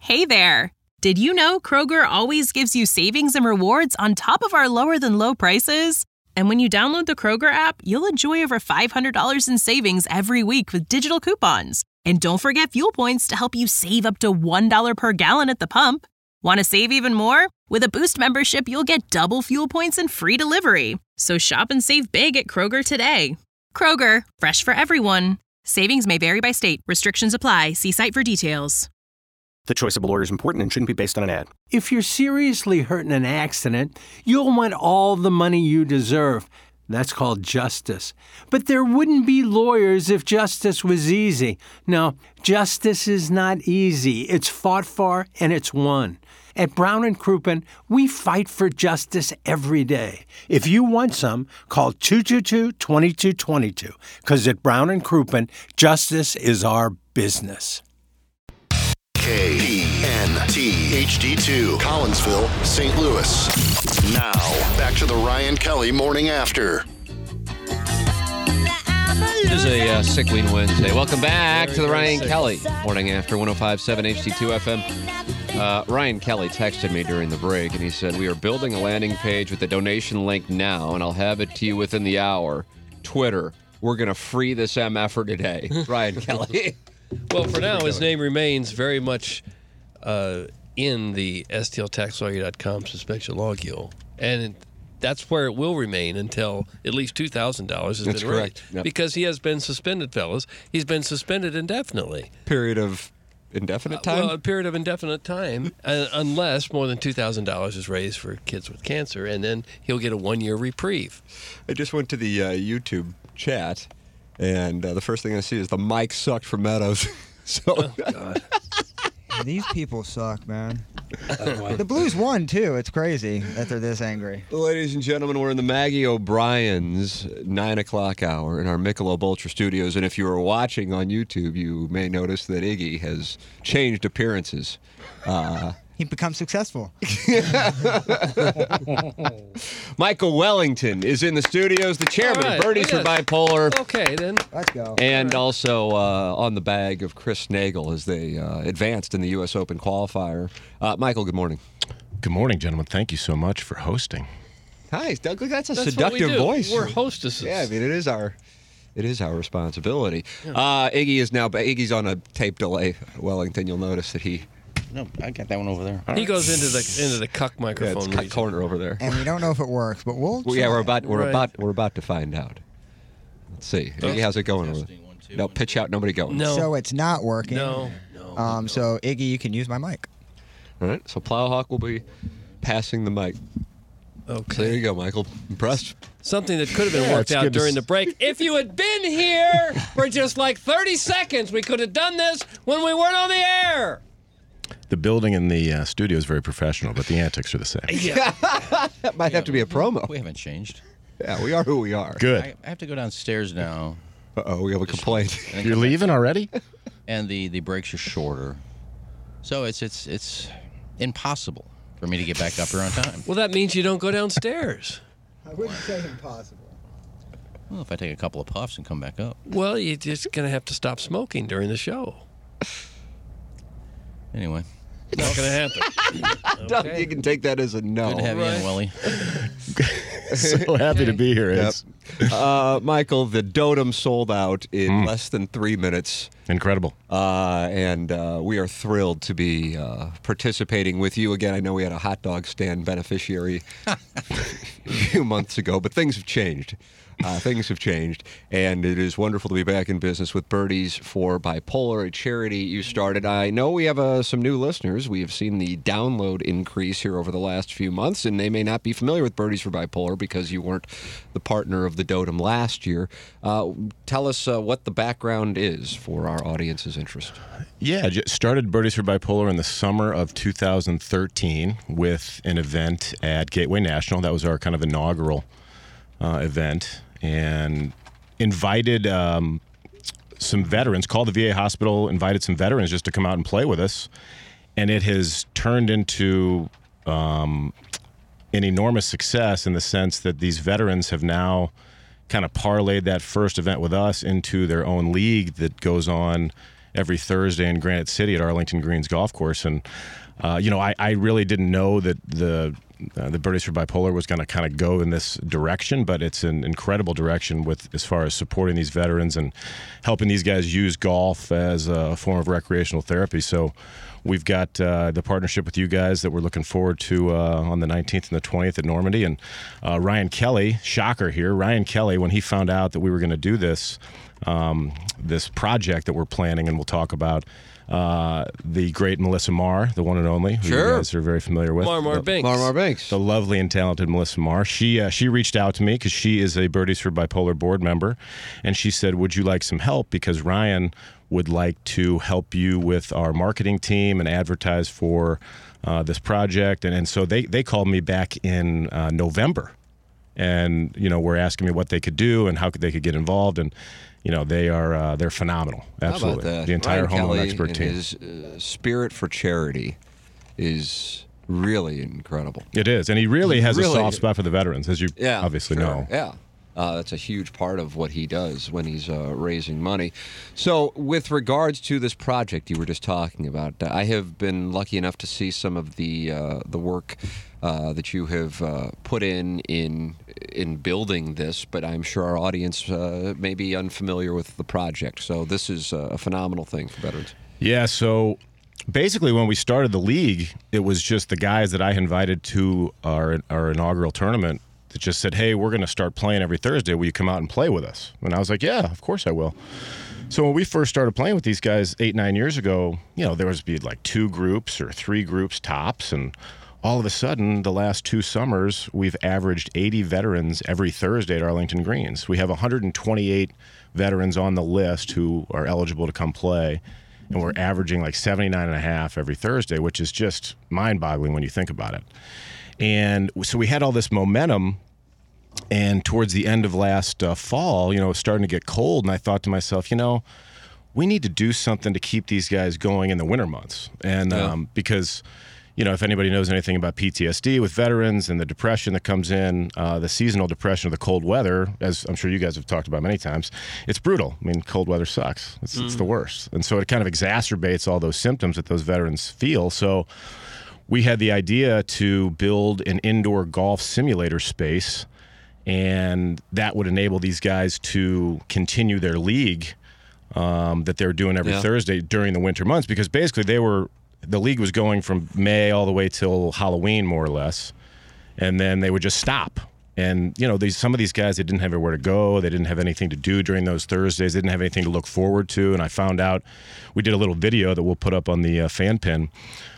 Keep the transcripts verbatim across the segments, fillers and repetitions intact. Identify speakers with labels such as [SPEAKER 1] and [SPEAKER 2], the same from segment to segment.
[SPEAKER 1] Hey there! Did you know Kroger always gives you savings and rewards on top of our lower-than-low prices? And when you download the Kroger app, you'll enjoy over five hundred dollars in savings every week with digital coupons. And don't forget fuel points to help you save up to one dollar per gallon at the pump. Want to save even more? With a Boost membership, you'll get double fuel points and free delivery. So shop and save big at Kroger today. Kroger, fresh for everyone. Savings may vary by state. Restrictions apply. See site for details.
[SPEAKER 2] The choice of a lawyer is important and shouldn't be based on an ad.
[SPEAKER 3] If you're seriously hurt in an accident, you'll want all the money you deserve. That's called justice. But there wouldn't be lawyers if justice was easy. No, justice is not easy. It's fought for and it's won. At Brown and Crouppen, we fight for justice every day. If you want some, call two two two, two two two two, because at Brown and Crouppen, justice is our business.
[SPEAKER 4] K N T H D two, Collinsville, Saint Louis. Now, back to the Ryan Kelly Morning After.
[SPEAKER 5] It is a uh, sickly Wednesday. Welcome back to the Ryan Kelly Morning After, one oh five point seven H D two F M. Uh, Ryan Kelly texted me during the break, and he said, we are building a landing page with the donation link now, and I'll have it to you within the hour. Twitter, we're going to free this M F er today. Ryan Kelly.
[SPEAKER 6] Well, for now, his name remains very much uh, in the S T L tax lawyer dot com suspension logule. And that's where it will remain until at least two thousand dollars has
[SPEAKER 5] That's
[SPEAKER 6] been
[SPEAKER 5] correct.
[SPEAKER 6] raised.
[SPEAKER 5] Yep.
[SPEAKER 6] Because he has been suspended, fellas. He's been suspended indefinitely.
[SPEAKER 5] Period of indefinite time?
[SPEAKER 6] Uh, well, a period of indefinite time, uh, unless more than two thousand dollars is raised for kids with cancer, and then he'll get a one-year reprieve.
[SPEAKER 5] I just went to the uh, YouTube chat, and uh, the first thing I see is the mic sucked for Meadows. so,
[SPEAKER 6] Oh, God.
[SPEAKER 7] These people suck, man. The Blues won, too. It's crazy that they're this angry.
[SPEAKER 5] Ladies and gentlemen, we're in the Maggie O'Brien's nine o'clock hour in our Michelob Ultra studios. And if you are watching on YouTube, you may notice that Iggy has changed appearances. Uh,
[SPEAKER 7] He becomes successful.
[SPEAKER 5] Michael Wellington is in the studios, the chairman
[SPEAKER 6] All right.
[SPEAKER 5] of Birdies
[SPEAKER 6] Yes.
[SPEAKER 5] for Bipolar.
[SPEAKER 6] Okay, then.
[SPEAKER 7] Let's go.
[SPEAKER 5] And also uh, on the bag of Chris Nagel as they uh, advanced in the U S Open qualifier. Uh, Michael, good morning.
[SPEAKER 8] Good morning, gentlemen. Thank you so much for hosting.
[SPEAKER 5] Hi, Doug. That's a
[SPEAKER 6] That's
[SPEAKER 5] seductive
[SPEAKER 6] what we do.
[SPEAKER 5] voice.
[SPEAKER 6] We're hostesses.
[SPEAKER 5] Yeah, I mean, it is our it is our responsibility. Uh, Iggy is now Iggy's on a tape delay. Wellington, you'll notice that he
[SPEAKER 9] No, I got that one over there.
[SPEAKER 6] He goes into the into the cuck
[SPEAKER 5] yeah,
[SPEAKER 6] microphone.
[SPEAKER 5] it's cut
[SPEAKER 6] region.
[SPEAKER 5] corner over there.
[SPEAKER 7] And we don't know if it works, but we'll
[SPEAKER 5] Well, yeah,
[SPEAKER 7] try.
[SPEAKER 5] we're about we're
[SPEAKER 6] Right.
[SPEAKER 5] about we're about to find out. Let's see. Iggy, how's it going? Over there?
[SPEAKER 9] Testing, one, two,
[SPEAKER 5] No,
[SPEAKER 9] one,
[SPEAKER 5] pitch out, nobody going.
[SPEAKER 6] No.
[SPEAKER 7] So it's not working.
[SPEAKER 6] No. No.
[SPEAKER 7] Um. So, Iggy, you can use my mic.
[SPEAKER 5] All right. So Plowhawk will be passing the mic.
[SPEAKER 6] Okay.
[SPEAKER 5] So there you go, Michael. Impressed?
[SPEAKER 6] Something that could have been
[SPEAKER 8] Yeah,
[SPEAKER 6] worked
[SPEAKER 8] it's
[SPEAKER 6] out
[SPEAKER 8] good to
[SPEAKER 6] during
[SPEAKER 8] s-
[SPEAKER 6] the break. If you had been here for just like thirty seconds, we could have done this when we weren't on the air.
[SPEAKER 8] The building in the uh, studio is very professional, but the antics are the same.
[SPEAKER 6] Yeah.
[SPEAKER 5] That might have to be a promo.
[SPEAKER 9] We haven't changed.
[SPEAKER 5] Yeah, we are who we are.
[SPEAKER 8] Good.
[SPEAKER 9] I, I have to go downstairs now,
[SPEAKER 5] Uh-oh, we have a complaint.
[SPEAKER 9] and,
[SPEAKER 8] You're leaving already?
[SPEAKER 9] and the, the breaks are shorter, so it's it's it's impossible for me to get back up here on time.
[SPEAKER 6] Well, that means you don't go downstairs.
[SPEAKER 7] I wouldn't say impossible.
[SPEAKER 9] Well, if I take a couple of puffs and come back up.
[SPEAKER 6] Well, you're just going to have to stop smoking during the show.
[SPEAKER 9] Anyway,
[SPEAKER 6] Not going to happen.
[SPEAKER 5] Doug, you can take that as a no.
[SPEAKER 9] good to have you in,
[SPEAKER 6] right.
[SPEAKER 9] Willie.
[SPEAKER 8] So happy to be here.
[SPEAKER 5] Yep.
[SPEAKER 8] It's
[SPEAKER 5] Uh, Michael, the Dotem sold out in less than three minutes.
[SPEAKER 8] incredible.
[SPEAKER 5] Uh, and uh, we are thrilled to be uh, participating with you again. I know we had a hot dog stand beneficiary a few months ago, but things have changed. Uh, things have changed, and it is wonderful to be back in business with Birdies for Bipolar, a charity you started. I know we have uh, some new listeners. We have seen the download increase here over the last few months, and they may not be familiar with Birdies for Bipolar because you weren't the partner of the Dotem last year. Uh, tell us uh, what the background is for our audience's interest.
[SPEAKER 8] Yeah, I just started Birdies for Bipolar in the summer of two thousand thirteen with an event at Gateway National. That was our kind of inaugural uh, event, and invited um, some veterans, called the V A hospital, invited some veterans just to come out and play with us. And it has turned into um, an enormous success in the sense that these veterans have now kind of parlayed that first event with us into their own league that goes on every Thursday in Granite City at Arlington Greens Golf Course. And, uh, you know, I, I really didn't know that the uh, the Birdies for Bipolar was going to kind of go in this direction, but it's an incredible direction with as far as supporting these veterans and helping these guys use golf as a form of recreational therapy. So we've got uh, the partnership with you guys that we're looking forward to uh, on the nineteenth and the twentieth at Normandy. And uh, Ryan Kelly, shocker here, Ryan Kelly, when he found out that we were going to do this, um, this project that we're planning and we'll talk about, uh, the great Melissa Marr, the one and only, who
[SPEAKER 5] Sure.
[SPEAKER 8] you guys are very familiar with.
[SPEAKER 6] Mar Mar
[SPEAKER 8] The-
[SPEAKER 6] Banks.
[SPEAKER 5] Mar Mar Banks.
[SPEAKER 8] the lovely and talented Melissa Marr. She uh, she reached out to me because she is a Birdies for Bipolar board member, and she said, "Would you like some help? Because Ryan would like to help you with our marketing team and advertise for uh, this project." And, and so they they called me back in uh, November, and you know were asking me what they could do and how could they could get involved. And you know they are uh, they're phenomenal. Absolutely,
[SPEAKER 5] How about that?
[SPEAKER 8] the entire
[SPEAKER 5] Ryan
[SPEAKER 8] Home Loan
[SPEAKER 5] Kelly
[SPEAKER 8] Expert
[SPEAKER 5] and
[SPEAKER 8] team.
[SPEAKER 5] His uh, spirit for charity is really incredible.
[SPEAKER 8] It is, and he really has
[SPEAKER 5] Really-
[SPEAKER 8] a soft spot for the veterans, as you
[SPEAKER 5] Yeah,
[SPEAKER 8] obviously
[SPEAKER 5] sure.
[SPEAKER 8] know.
[SPEAKER 5] Yeah. Uh, that's a huge part of what he does when he's uh, raising money. So, with regards to this project you were just talking about, I have been lucky enough to see some of the uh, the work uh, that you have uh, put in in in building this. But I'm sure our audience uh, may be unfamiliar with the project. So, this is a phenomenal thing for veterans.
[SPEAKER 8] Yeah, so basically when we started the league, it was just the guys that I invited to our our inaugural tournament that just said, "Hey, we're going to start playing every Thursday. Will you come out and play with us?" And I was like, "Yeah, of course I will." So when we first started playing with these guys eight, nine years ago, you know, there was be like two groups or three groups tops, and all of a sudden, the last two summers, we've averaged eighty veterans every Thursday at Arlington Greens. We have one hundred twenty-eight veterans on the list who are eligible to come play, and we're averaging like seventy-nine and a half every Thursday, which is just mind-boggling when you think about it. And so we had all this momentum, and towards the end of last uh, fall, you know, it was starting to get cold, and I thought to myself, you know, we need to do something to keep these guys going in the winter months. And
[SPEAKER 5] Yeah.
[SPEAKER 8] um, because, you know, if anybody knows anything about P T S D with veterans and the depression that comes in, uh, the seasonal depression of the cold weather, as I'm sure you guys have talked about many times, it's brutal. I mean, cold weather sucks. It's, it's the worst. And so it kind of exacerbates all those symptoms that those veterans feel. So we had the idea to build an indoor golf simulator space, and that would enable these guys to continue their league um, that they're doing every
[SPEAKER 5] Yeah.
[SPEAKER 8] Thursday during the winter months, because basically they were the league was going from May all the way till Halloween, more or less, and then they would just stop. And you know, these some of these guys, they didn't have anywhere to go. They didn't have anything to do during those Thursdays. They didn't have anything to look forward to. And I found out, we did a little video that we'll put up on the uh, fan pin.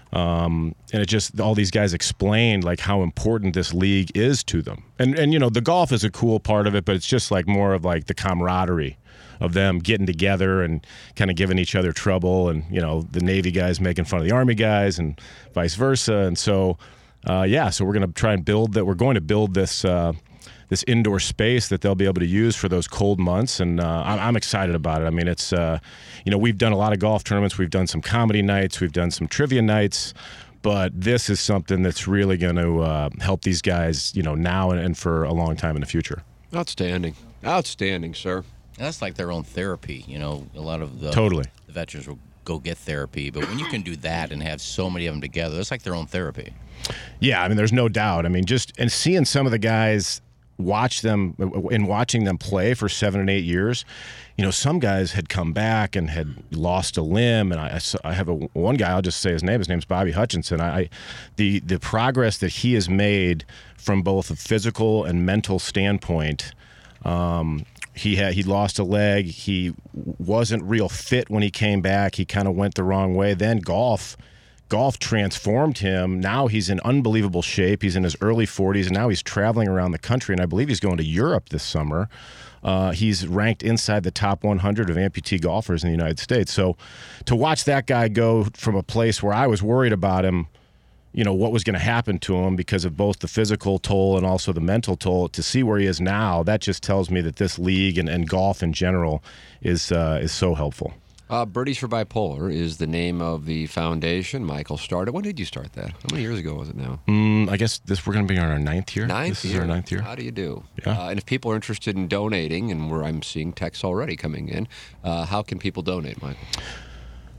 [SPEAKER 8] Um, and it just, all these guys explained like how important this league is to them. And, and, you know, the golf is a cool part of it, but it's just like more of like the camaraderie of them getting together and kind of giving each other trouble. And, you know, the Navy guys making fun of the Army guys and vice versa. And so, uh, yeah, so we're going to try and build that. We're going to build this, uh, this indoor space that they'll be able to use for those cold months, and uh, I'm, I'm excited about it. I mean, it's uh, you know, we've done a lot of golf tournaments, we've done some comedy nights, we've done some trivia nights, but this is something that's really going to uh, help these guys, you know, now and, and for a long time in the future.
[SPEAKER 5] Outstanding. Outstanding, sir.
[SPEAKER 9] That's like their own therapy. You know, a lot of the,
[SPEAKER 8] Totally.
[SPEAKER 9] the veterans will go get therapy, but when you can do that and have so many of them together, it's like their own therapy.
[SPEAKER 8] Yeah, I mean, there's no doubt. I mean, just and seeing some of the guys, watch them in watching them play for seven and eight years, you know, some guys had come back and had lost a limb, and I, I saw- I have a one guy, I'll just say his name. His name's Bobby Hutchinson. I, I the the progress that he has made from both a physical and mental standpoint. Um, he had he lost a leg. He wasn't real fit when he came back. He kind of went the wrong way. Then golf. Golf transformed him. Now he's in unbelievable shape. He's in his early forties, and now he's traveling around the country, and I believe he's going to Europe this summer. Uh, he's ranked inside the top one hundred of amputee golfers in the United States. So to watch that guy go from a place where I was worried about him, you know, what was going to happen to him because of both the physical toll and also the mental toll, to see where he is now, that just tells me that this league and, and golf in general is uh, is so helpful.
[SPEAKER 5] Uh, Birdies for Bipolar is the name of the foundation Michael started. When did you start that? How many years ago was it now?
[SPEAKER 8] Mm, I guess this we're going to be on our ninth year.
[SPEAKER 5] Ninth
[SPEAKER 8] this
[SPEAKER 5] year.
[SPEAKER 8] is our ninth year.
[SPEAKER 5] How do you do?
[SPEAKER 8] Yeah.
[SPEAKER 5] Uh, and if people are interested in donating, and where I'm seeing texts already coming in, uh, how can people donate, Michael?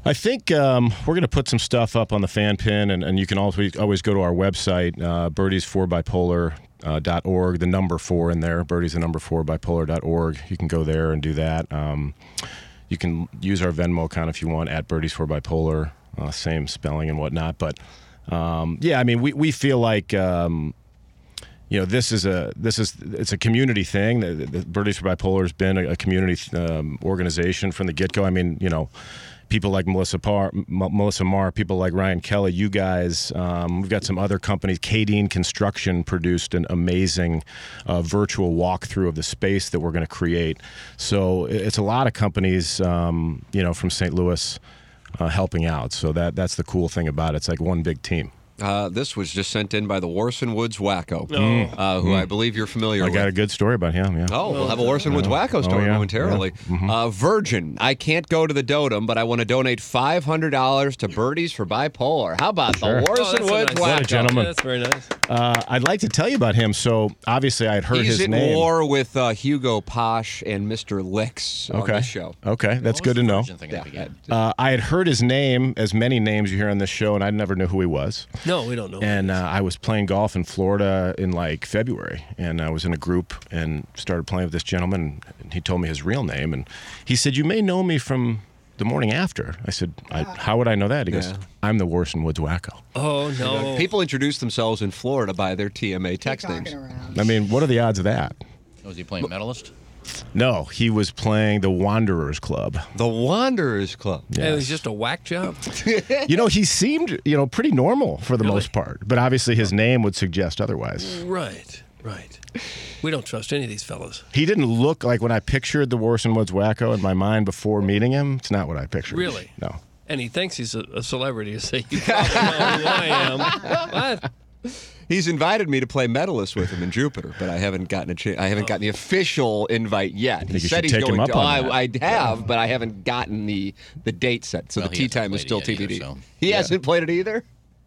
[SPEAKER 8] I think um, we're going to put some stuff up on the fan pin, and, and you can always always go to our website, uh, birdies for bipolar dot org, the number four in there, birdies the number four bipolar dot org. You can go there and do that. Um, you can use our Venmo account if you want, at birdies for bipolar, uh, same spelling and whatnot. But um, yeah, I mean, we, we feel like um, you know this is a this is it's a community thing. The, the Birdies for Bipolar has been a, a community um, organization from the get go. I mean, you know. People like Melissa Parr, M- Melissa Marr, people like Ryan Kelly, you guys. Um, we've got some other companies. Kadeen Construction produced an amazing uh, virtual walkthrough of the space that we're going to create. So it's a lot of companies, um, you know, from Saint Louis uh, helping out. So that that's the cool thing about it. It's like one big team.
[SPEAKER 5] Uh, this was just sent in by the Warson Woods Wacko,
[SPEAKER 6] Oh.
[SPEAKER 5] uh, who I believe you're familiar
[SPEAKER 8] I
[SPEAKER 5] with.
[SPEAKER 8] got a good story about him, yeah.
[SPEAKER 5] Oh, we'll have a Warson Woods Wacko story
[SPEAKER 8] Oh, yeah,
[SPEAKER 5] momentarily.
[SPEAKER 8] yeah. Mhm.
[SPEAKER 5] Uh, Virgin, I can't go to the Dotem, but I want to donate five hundred dollars to Birdies for Bipolar. How about
[SPEAKER 8] Sure.
[SPEAKER 5] the Warson
[SPEAKER 6] Oh, that's a
[SPEAKER 5] Woods
[SPEAKER 6] nice-
[SPEAKER 8] What a
[SPEAKER 5] Wacko?
[SPEAKER 8] gentleman.
[SPEAKER 6] Yeah, that's very nice.
[SPEAKER 8] Uh, I'd like to tell you about him. So obviously I had heard
[SPEAKER 5] He's
[SPEAKER 8] his
[SPEAKER 5] at
[SPEAKER 8] name.
[SPEAKER 5] war with uh, Hugo Posh and Mister Licks on
[SPEAKER 8] Okay.
[SPEAKER 5] this show.
[SPEAKER 8] Okay, that's
[SPEAKER 9] What
[SPEAKER 8] good
[SPEAKER 9] was
[SPEAKER 8] to
[SPEAKER 9] the
[SPEAKER 8] know.
[SPEAKER 9] Virgin thing at the
[SPEAKER 5] Yeah.
[SPEAKER 9] beginning?
[SPEAKER 8] Uh, I had heard his name, as many names you hear on this show, and I never knew who he was.
[SPEAKER 6] No, we don't know.
[SPEAKER 8] And uh, I was playing golf in Florida in like February, and I was in a group and started playing with this gentleman. And he told me his real name, and he said, "You may know me from the morning after." I said, I, "How would I know that?" He goes,
[SPEAKER 5] Yeah.
[SPEAKER 8] "I'm the Warson Woods Wacko."
[SPEAKER 6] oh no.
[SPEAKER 5] People introduce themselves in Florida by their T M A text
[SPEAKER 7] Talking
[SPEAKER 5] names.
[SPEAKER 7] around.
[SPEAKER 8] I mean, what are the odds of that?
[SPEAKER 9] Was he playing medalist?
[SPEAKER 8] No, he was playing the Wanderers Club.
[SPEAKER 5] The Wanderers Club.
[SPEAKER 6] Yeah, it was just a whack job.
[SPEAKER 8] You know, he seemed, you know, pretty normal for the
[SPEAKER 6] Really?
[SPEAKER 8] most part, but obviously his name would suggest otherwise.
[SPEAKER 6] Right, right. We don't trust any of these fellas.
[SPEAKER 8] He didn't look like, when I pictured the Warson Woods Wacko in my mind before meeting him, it's not what I pictured.
[SPEAKER 6] Really?
[SPEAKER 8] No.
[SPEAKER 6] And he thinks he's a, a celebrity. So you probably know who I am. What?
[SPEAKER 5] He's invited me to play medalist with him in Jupiter, but I haven't gotten a chance. I haven't gotten the official invite yet. He
[SPEAKER 8] think you
[SPEAKER 5] said
[SPEAKER 8] should
[SPEAKER 5] he's
[SPEAKER 8] take him
[SPEAKER 5] going
[SPEAKER 8] up
[SPEAKER 5] to.
[SPEAKER 8] on
[SPEAKER 5] I,
[SPEAKER 8] that.
[SPEAKER 5] I have, but I haven't gotten the the date set. So
[SPEAKER 9] Well,
[SPEAKER 5] the
[SPEAKER 9] he
[SPEAKER 5] tea
[SPEAKER 9] hasn't
[SPEAKER 5] time is
[SPEAKER 9] played
[SPEAKER 5] still
[SPEAKER 9] it yet
[SPEAKER 5] T B D.
[SPEAKER 9] either, so-
[SPEAKER 5] He
[SPEAKER 8] Yeah.
[SPEAKER 5] hasn't played it either.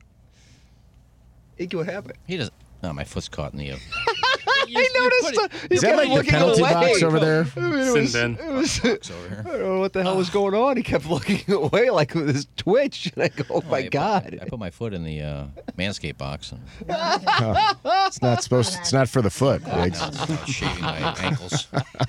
[SPEAKER 5] Ike, what happened?
[SPEAKER 9] He doesn't. No, my foot's caught in the. Uh,
[SPEAKER 5] I noticed. Uh, he
[SPEAKER 8] Is that
[SPEAKER 5] kept
[SPEAKER 8] like the
[SPEAKER 5] looking
[SPEAKER 8] penalty
[SPEAKER 5] away.
[SPEAKER 8] box over there?
[SPEAKER 5] I mean, it was,
[SPEAKER 10] Sin
[SPEAKER 5] it was,
[SPEAKER 9] box over here.
[SPEAKER 5] I don't know what the hell was going on. He kept looking away like with his twitch. And I go, oh, my
[SPEAKER 9] I put-
[SPEAKER 5] God.
[SPEAKER 9] I put my foot in the uh, Manscaped box and
[SPEAKER 8] It's not supposed. It's not for the foot. Riggs.
[SPEAKER 9] now I'm shaving my ankles.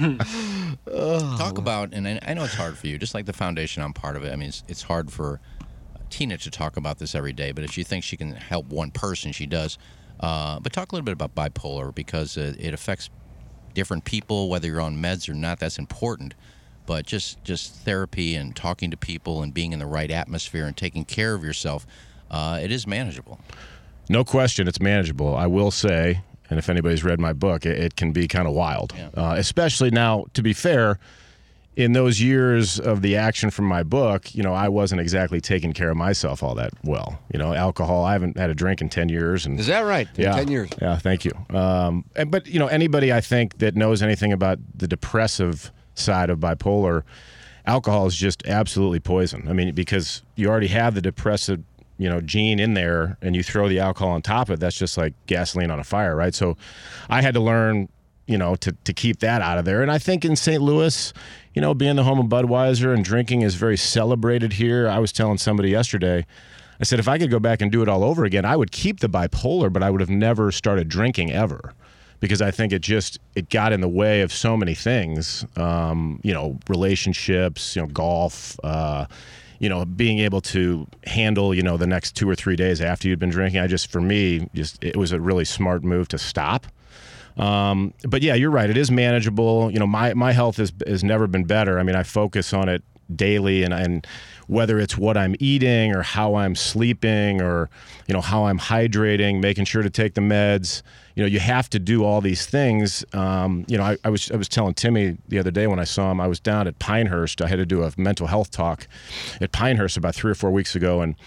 [SPEAKER 9] Talk about, and I I know it's hard for you, just like the foundation, I'm part of it. I mean, it's, it's hard for Tina to talk about this every day, but if she thinks she can help one person, she does. Uh, but talk a little bit about bipolar, because uh, it affects different people, whether you're on meds or not. That's important. But just, just therapy and talking to people and being in the right atmosphere and taking care of yourself, uh, it is manageable.
[SPEAKER 8] No question, it's manageable. I will say, and if anybody's read my book, it, it can be kind of wild.
[SPEAKER 9] Yeah.
[SPEAKER 8] Uh, especially now, to be fair, in those years of the action from my book, you know, I wasn't exactly taking care of myself all that well. You know, alcohol, I haven't had a drink in ten years. And
[SPEAKER 5] Is that right? In
[SPEAKER 8] yeah,
[SPEAKER 5] ten years.
[SPEAKER 8] Yeah, thank you. Um, and- but, you know, anybody I think that knows anything about the depressive side of bipolar, alcohol is just absolutely poison. I mean, because you already have the depressive, you know, gene in there, and you throw the alcohol on top of it, that's just like gasoline on a fire, right? So I had to learn, you know, to, to keep that out of there. And I think in Saint Louis, you know, being the home of Budweiser and drinking is very celebrated here. I was telling somebody yesterday, I said, if I could go back and do it all over again, I would keep the bipolar, but I would have never started drinking ever, because I think it just, it got in the way of so many things, um, you know, relationships, you know, golf, uh, you know, being able to handle, you know, the next two or three days after you'd been drinking. I just, for me, just, it was a really smart move to stop. Um, but yeah, you're right. It is manageable. You know, my, my health has, has never been better. I mean, I focus on it daily, and, and whether it's what I'm eating or how I'm sleeping or, you know, how I'm hydrating, making sure to take the meds, you know, you have to do all these things. Um, you know, I, I was, I was telling Timmy the other day when I saw him, I was down at Pinehurst. I had to do a mental health talk at Pinehurst about three or four weeks ago. And,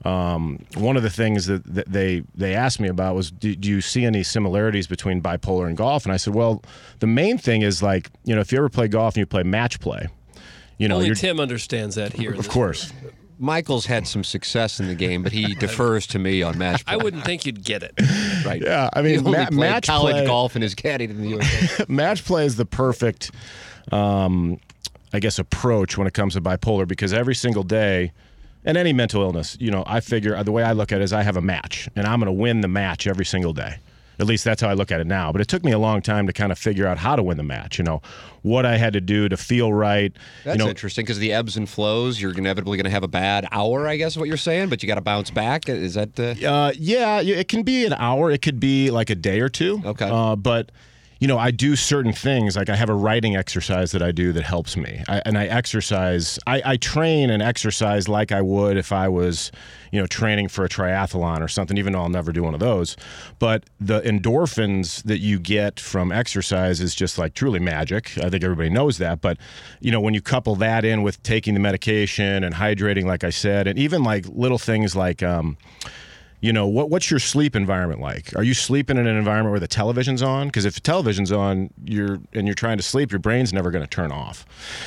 [SPEAKER 8] Um, one of the things that, that they they asked me about was, do, do you see any similarities between bipolar and golf? And I said, well, the main thing is, like, you know, if you ever play golf and you play match play, you know,
[SPEAKER 6] Only
[SPEAKER 8] you're,
[SPEAKER 6] Tim understands that here. in
[SPEAKER 8] of
[SPEAKER 6] this
[SPEAKER 8] course.
[SPEAKER 5] Michael's had some success in the game, but he defers to me on match play.
[SPEAKER 6] I wouldn't think you'd get it.
[SPEAKER 5] Right.
[SPEAKER 8] Yeah, I
[SPEAKER 5] He
[SPEAKER 8] mean,
[SPEAKER 5] only
[SPEAKER 8] ma-
[SPEAKER 5] played
[SPEAKER 8] match
[SPEAKER 5] college
[SPEAKER 8] play,
[SPEAKER 5] golf and his caddy in the U S A.
[SPEAKER 8] match play is the perfect, um, I guess, approach when it comes to bipolar, because every single day and any mental illness, you know, I figure the way I look at it is I have a match, and I'm going to win the match every single day. At least that's how I look at it now. But it took me a long time to kind of figure out how to win the match, you know, what I had to do to feel right.
[SPEAKER 5] That's
[SPEAKER 8] you know,
[SPEAKER 5] interesting because the ebbs and flows, you're inevitably going to have a bad hour, I guess is what you're saying, but you got to bounce back. Is that uh...
[SPEAKER 8] Uh, yeah, it can be an hour. It could be like a day or two.
[SPEAKER 5] Okay.
[SPEAKER 8] Uh, but, you know, I do certain things. Like I have a writing exercise that I do that helps me. I, and I exercise. I, I train and exercise like I would if I was, you know, training for a triathlon or something, even though I'll never do one of those. But the endorphins that you get from exercise is just like truly magic. I think everybody knows that. But, you know, when you couple that in with taking the medication and hydrating, like I said, and even like little things like, um, you know, what what's your sleep environment like? Are you sleeping in an environment where the television's on? Because if the television's on, you're and you're trying to sleep, your brain's never going to turn off.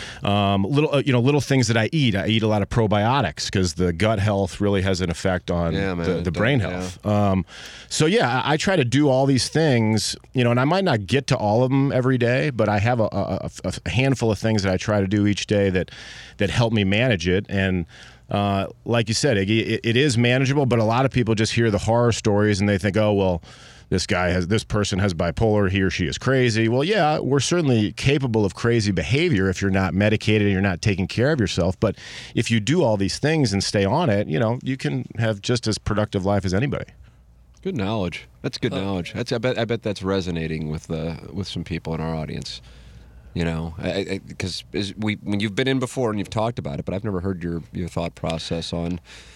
[SPEAKER 8] Um, little, uh, you know, little things that I eat. I eat a lot of probiotics because the gut health really has an effect on
[SPEAKER 5] yeah, man,
[SPEAKER 8] the, the brain
[SPEAKER 5] yeah.
[SPEAKER 8] health. Um, so yeah, I, I try to do all these things, you know, and I might not get to all of them every day, but I have a, a, a handful of things that I try to do each day that that help me manage it. And Uh, like you said, Iggy, it, it is manageable, but a lot of people just hear the horror stories and they think, oh, well, this guy has, this person has bipolar, he or she is crazy. Well, yeah, we're certainly capable of crazy behavior if you're not medicated and you're not taking care of yourself. But if you do all these things and stay on it, you know, you can have just as productive life as anybody.
[SPEAKER 5] Good knowledge. That's good
[SPEAKER 6] Uh,
[SPEAKER 5] knowledge. That's I bet I bet that's resonating with uh, with some people in our audience. You know, because we when you've been in before and you've talked about it, but I've never heard your, your thought process on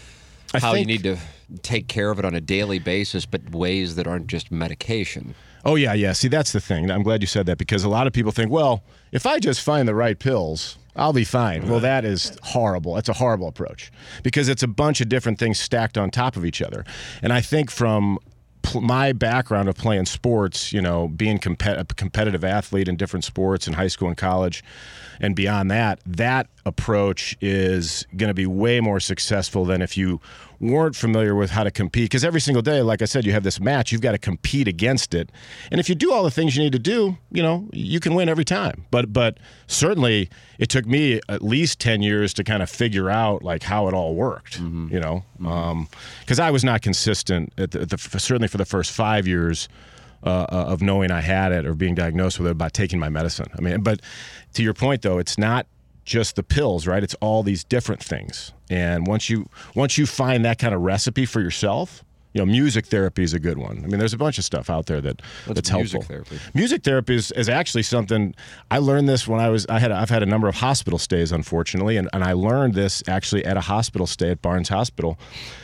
[SPEAKER 8] I
[SPEAKER 5] how
[SPEAKER 8] think,
[SPEAKER 5] you need to take care of it on a daily basis, but ways that aren't just medication.
[SPEAKER 8] Oh, yeah, yeah. See, that's the thing. I'm glad you said that because a lot of people think, well, if I just find the right pills, I'll be fine. Well, that is horrible. That's a horrible approach because it's a bunch of different things stacked on top of each other. And I think from my background of playing sports, you know, being compet- a competitive athlete in different sports in high school and college and beyond that, that approach is going to be way more successful than if you weren't familiar with how to compete. Because every single day, like I said, you have this match, you've got to compete against it. And if you do all the things you need to do, you know, you can win every time. But but certainly it took me at least ten years to kind of figure out like how it all worked, mm-hmm. you know, because um, I was not consistent at the, at the, certainly for the first five years uh, of knowing I had it or being diagnosed with it about taking my medicine. I mean, but to your point, though, it's not just the pills, right? It's all these different things. And once you once you find that kind of recipe for yourself, you know, music therapy is a good one. I mean, there's a bunch of stuff out there that
[SPEAKER 5] What's
[SPEAKER 8] that's
[SPEAKER 5] music
[SPEAKER 8] helpful.
[SPEAKER 5] Therapy?
[SPEAKER 8] Music therapy is, is actually something I learned this when I was I had a, I've had a number of hospital stays, unfortunately, and, and I learned this actually at a hospital stay at Barnes Hospital.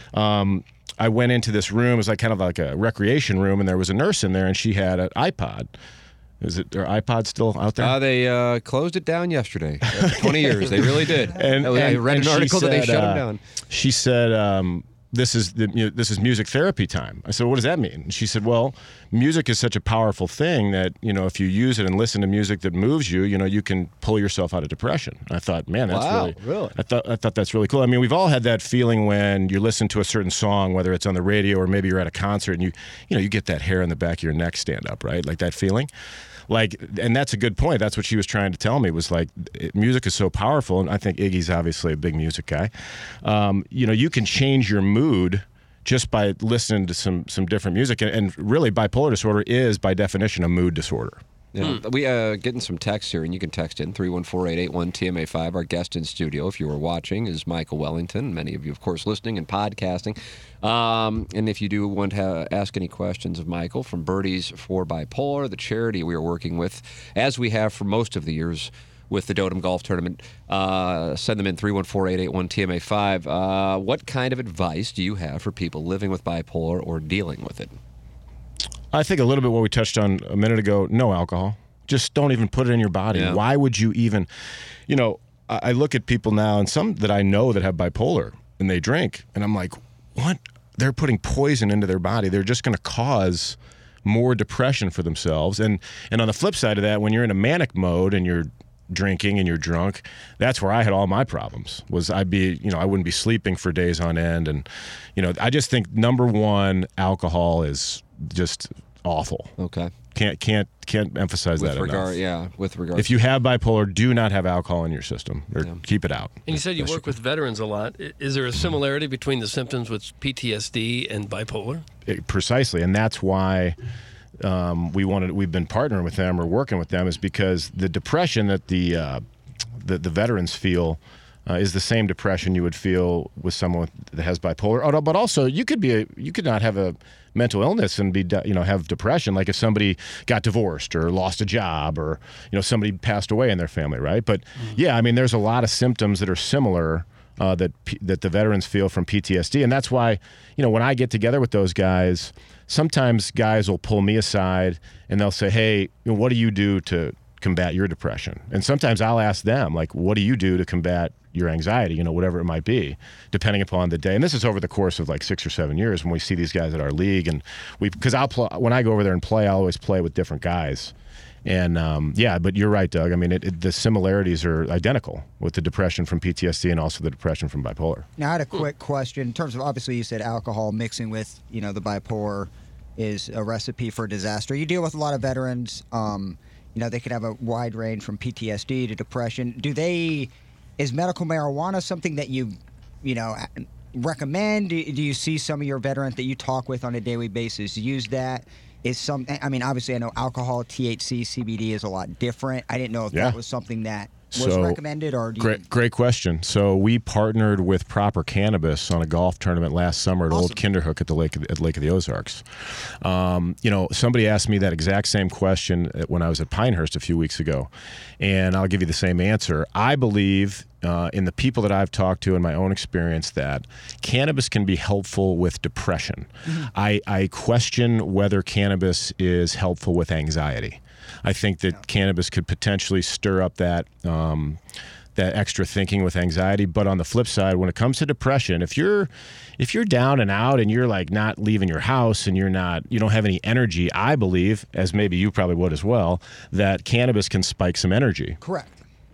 [SPEAKER 8] Um, I went into this room, it was like kind of like a recreation room, and there was a nurse in there, and she had an iPod. Is it are iPods still out there?
[SPEAKER 5] Uh, they uh, closed it down yesterday. After twenty years, they really did.
[SPEAKER 8] And,
[SPEAKER 5] I
[SPEAKER 8] and,
[SPEAKER 5] read
[SPEAKER 8] and
[SPEAKER 5] an article
[SPEAKER 8] said,
[SPEAKER 5] that they shut
[SPEAKER 8] uh,
[SPEAKER 5] them down.
[SPEAKER 8] She said, um, "This is the you know, this is music therapy time." I said, "What does that mean?" And she said, "Well, music is such a powerful thing that you know if you use it and listen to music that moves you, you know you can pull yourself out of depression." I thought, man, that's
[SPEAKER 5] Wow,
[SPEAKER 8] really,
[SPEAKER 5] really?
[SPEAKER 8] I thought I thought that's really cool. I mean, we've all had that feeling when you listen to a certain song, whether it's on the radio or maybe you're at a concert, and you you know you get that hair in the back of your neck stand up, right? Like that feeling. Like, and that's a good point. That's what she was trying to tell me was like, it, music is so powerful. And I think Iggy's obviously a big music guy. Um, you know, you can change your mood just by listening to some some different music. And, and really, bipolar disorder is, by definition, a mood disorder.
[SPEAKER 5] Yeah. Hmm. We uh getting some text here, and you can text in three one four, eight eight one, T M A five. Our guest in studio, if you were watching, is Michael Wellington. Many of you, of course, listening and podcasting. Um, and if you do want to ha- ask any questions of Michael from Birdies for Bipolar, the charity we are working with, as we have for most of the years with the Dotem Golf Tournament, uh, send them in three one four, eight eight one, T M A five. Uh, what kind of advice do you have for people living with bipolar or dealing with it?
[SPEAKER 8] I think a little bit what we touched on a minute ago, no alcohol. Just don't even put it in your body.
[SPEAKER 5] Yeah.
[SPEAKER 8] Why would you even, you know, I, I look at people now and some that I know that have bipolar and they drink and I'm like, what? They're putting poison into their body. They're just going to cause more depression for themselves. And and on the flip side of that, when you're in a manic mode and you're drinking and you're drunk, that's where I had all my problems. Was I'd be, you know, I wouldn't be sleeping for days on end. And, you know, I just think number one, alcohol is just awful.
[SPEAKER 5] Okay.
[SPEAKER 8] Can't can't can't emphasize
[SPEAKER 5] with
[SPEAKER 8] that
[SPEAKER 5] regard,
[SPEAKER 8] enough.
[SPEAKER 5] Yeah, with regard.
[SPEAKER 8] If you have bipolar, do not have alcohol in your system, or yeah. keep it out.
[SPEAKER 6] And you said you work with veterans a lot. Is there a similarity between the symptoms with P T S D and bipolar?
[SPEAKER 8] It, precisely, and that's why um, we wanted. We've been partnering with them or working with them, is because the depression that the uh, the, the veterans feel. Uh, is the same depression you would feel with someone that has bipolar. But also, you could be a, you could not have a mental illness and be you know have depression. Like if somebody got divorced or lost a job, or you know somebody passed away in their family, right? But mm-hmm. yeah, I mean, there's a lot of symptoms that are similar uh, that P- that the veterans feel from P T S D, and that's why you know when I get together with those guys, sometimes guys will pull me aside and they'll say, "Hey, you know, what do you do to combat your depression?" And sometimes I'll ask them, like, "What do you do to combat your anxiety?" You know, whatever it might be, depending upon the day. And this is over the course of like six or seven years when we see these guys at our league, and we because I'll play when I go over there and play, I'll always play with different guys. And um, yeah, but you're right, Doug. I mean, it, it, the similarities are identical with the depression from P T S D and also the depression from bipolar.
[SPEAKER 7] Now, I had a quick question in terms of obviously you said alcohol mixing with you know the bipolar is a recipe for disaster. You deal with a lot of veterans. Um, you know, they could have a wide range from P T S D to depression. Do they? Is medical marijuana something that you, you know, recommend? Do you see some of your veterans that you talk with on a daily basis use that? Is some? I mean, obviously, I know alcohol, T H C, C B D is a lot different. I didn't know if yeah. that was something that was
[SPEAKER 8] so,
[SPEAKER 7] recommended, or do you...
[SPEAKER 8] great, great question. So we partnered with Proper Cannabis on a golf tournament last summer at
[SPEAKER 7] awesome.
[SPEAKER 8] Old Kinderhook at the Lake of, at Lake of the Ozarks. Um, you know, somebody asked me that exact same question when I was at Pinehurst a few weeks ago, and I'll give you the same answer. I believe uh, in the people that I've talked to in my own experience that cannabis can be helpful with depression. Mm-hmm. I, I question whether cannabis is helpful with anxiety. I think that yeah. cannabis could potentially stir up that um, that extra thinking with anxiety. But on the flip side, when it comes to depression, if you're if you're down and out and you're like not leaving your house and you're not you don't have any energy, I believe, as maybe you probably would as well, that cannabis can spike some energy.
[SPEAKER 7] Correct.